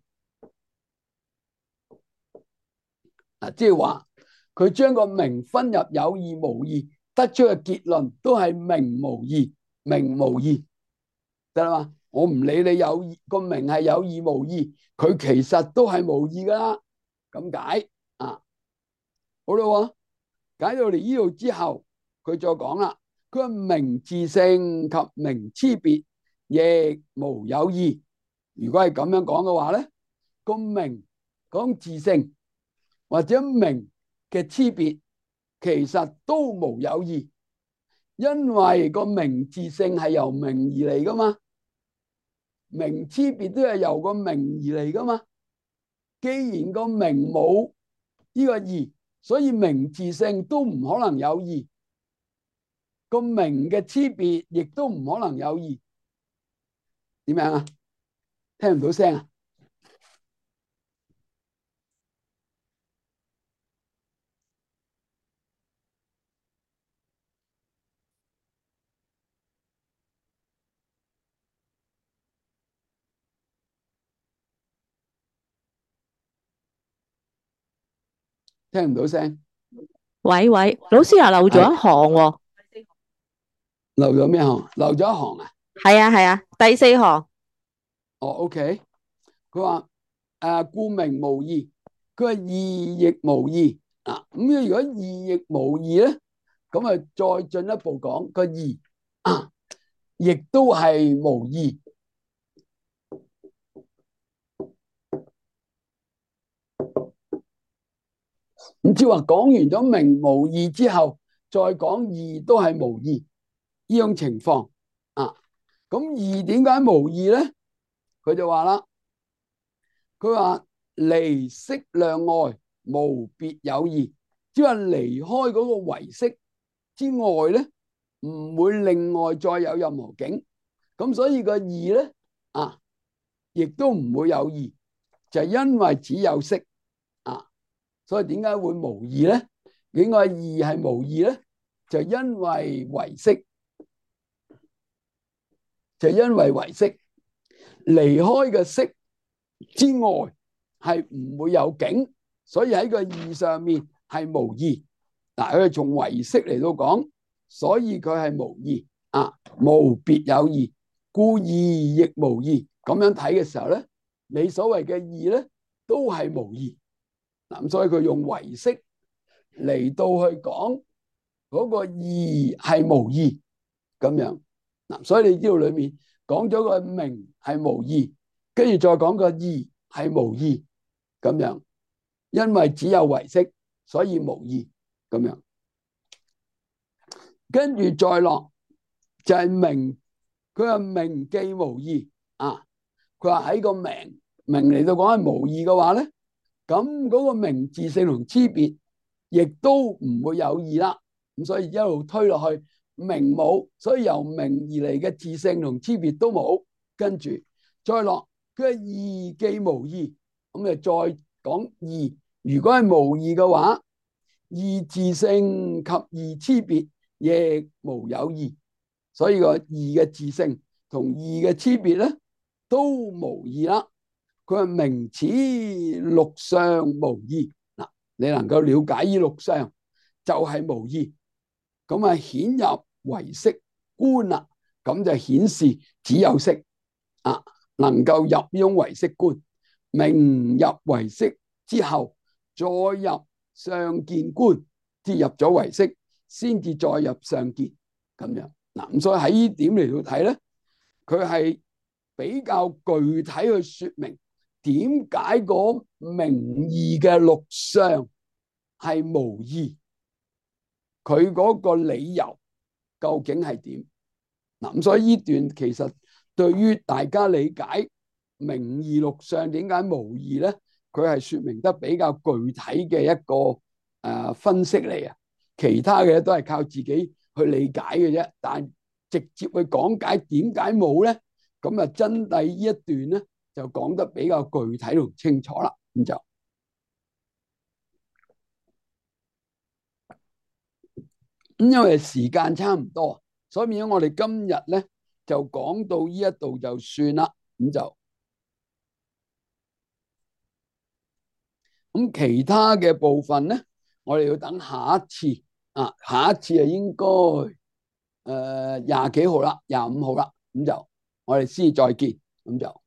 嗱，即係話佢將個名分入有義無義，得出嘅結論都係名無義，名無義，得啦嘛。我唔理你有義個名係有義無義，佢其實都係無義噶啦。咁解啊？好啦，解到嚟呢度之後，佢再講啦。佢話名自性及名差別亦無有異。如果係咁樣講嘅話咧，個名講自性或者名嘅差別，其實都無有異，因為個名自性係由名而嚟噶嘛，名差別都係由個名而嚟噶嘛。既然個名冇呢個異，所以名自性都唔可能有異。個名嘅差別亦都唔可能有異。點樣啊？聽唔到聲啊？聽唔到聲。 喂喂，老師啊，漏咗一行喎。 漏咗咩行？漏咗一行啊？ 係啊係啊，第四行。 哦，OK。佢話誒，故名無義。佢話義亦無義啊。咁如果義亦無義咧，咁啊再進一步講個義啊，亦都係無義。咁即係話講完咗名無義之後，再講義都係無義呢種情況啊。咁義點解無義咧？佢就話啦，佢話離色量外無別有異，即係話離開嗰個唯色之外咧，唔會另外再有任何境。咁所以個義咧啊，亦都唔會有異，就係因為只有色啊。所以點解會無義咧？點解義係無義咧？就因為唯色，就因為唯色離開嘅色之外係唔會有境，所以喺個義上面係無義。嗱，佢係從唯色嚟到講，所以佢係無義啊，無別有異，故義亦無異。咁樣睇嘅時候咧，你所謂嘅義咧都係無義。咁所以佢用唯色嚟到去講嗰個義係無義咁樣。嗱，所以你知道裏面講咗個名係無義，跟住再講個義係無義咁樣，因為只有唯色，所以無義咁樣。跟住再落就係名，佢話名既無義啊，佢話喺個名名嚟到講係無義嘅話咧，咁嗰個名自性同差別亦都唔會有異啦。咁所以一路推落去，名冇，所以由名而嚟嘅自性同差別都冇。跟住再落，佢係義既無義，咁就再講義。如果係無義嘅話，義自性及義差別亦無有異，所以個義嘅自性同義嘅差別咧都無異啦。佢話名此六相無異。嗱，你能夠了解呢六相就係無異，咁啊顯入唯色觀啦，咁就顯示只有色啊，能夠入呢種唯色觀，名入唯色之後再入上見觀，即入咗唯識，先至再入上見咁樣。嗱，咁所以喺呢點嚟到睇咧，佢係比較具體去說明點解嗰名義嘅六相係無異，佢嗰個理由究竟係點？嗱，咁所以呢段其實對於大家理解名義六相點解無異咧，佢係說明得比較具體嘅一個誒分析嚟啊。其他嘅都係靠自己去理解嘅啫，但直接去講解點解冇咧，咁啊真諦呢一段咧就講得比較具體同清楚啦。咁就咁因為時間差唔多，所以變咗我哋今日咧就講到呢一度就算啦。咁就咁其他嘅部分咧，我哋要等下一次啊，下一次啊應該誒廿幾號啦，廿五號啦，咁就我哋先再見，咁就。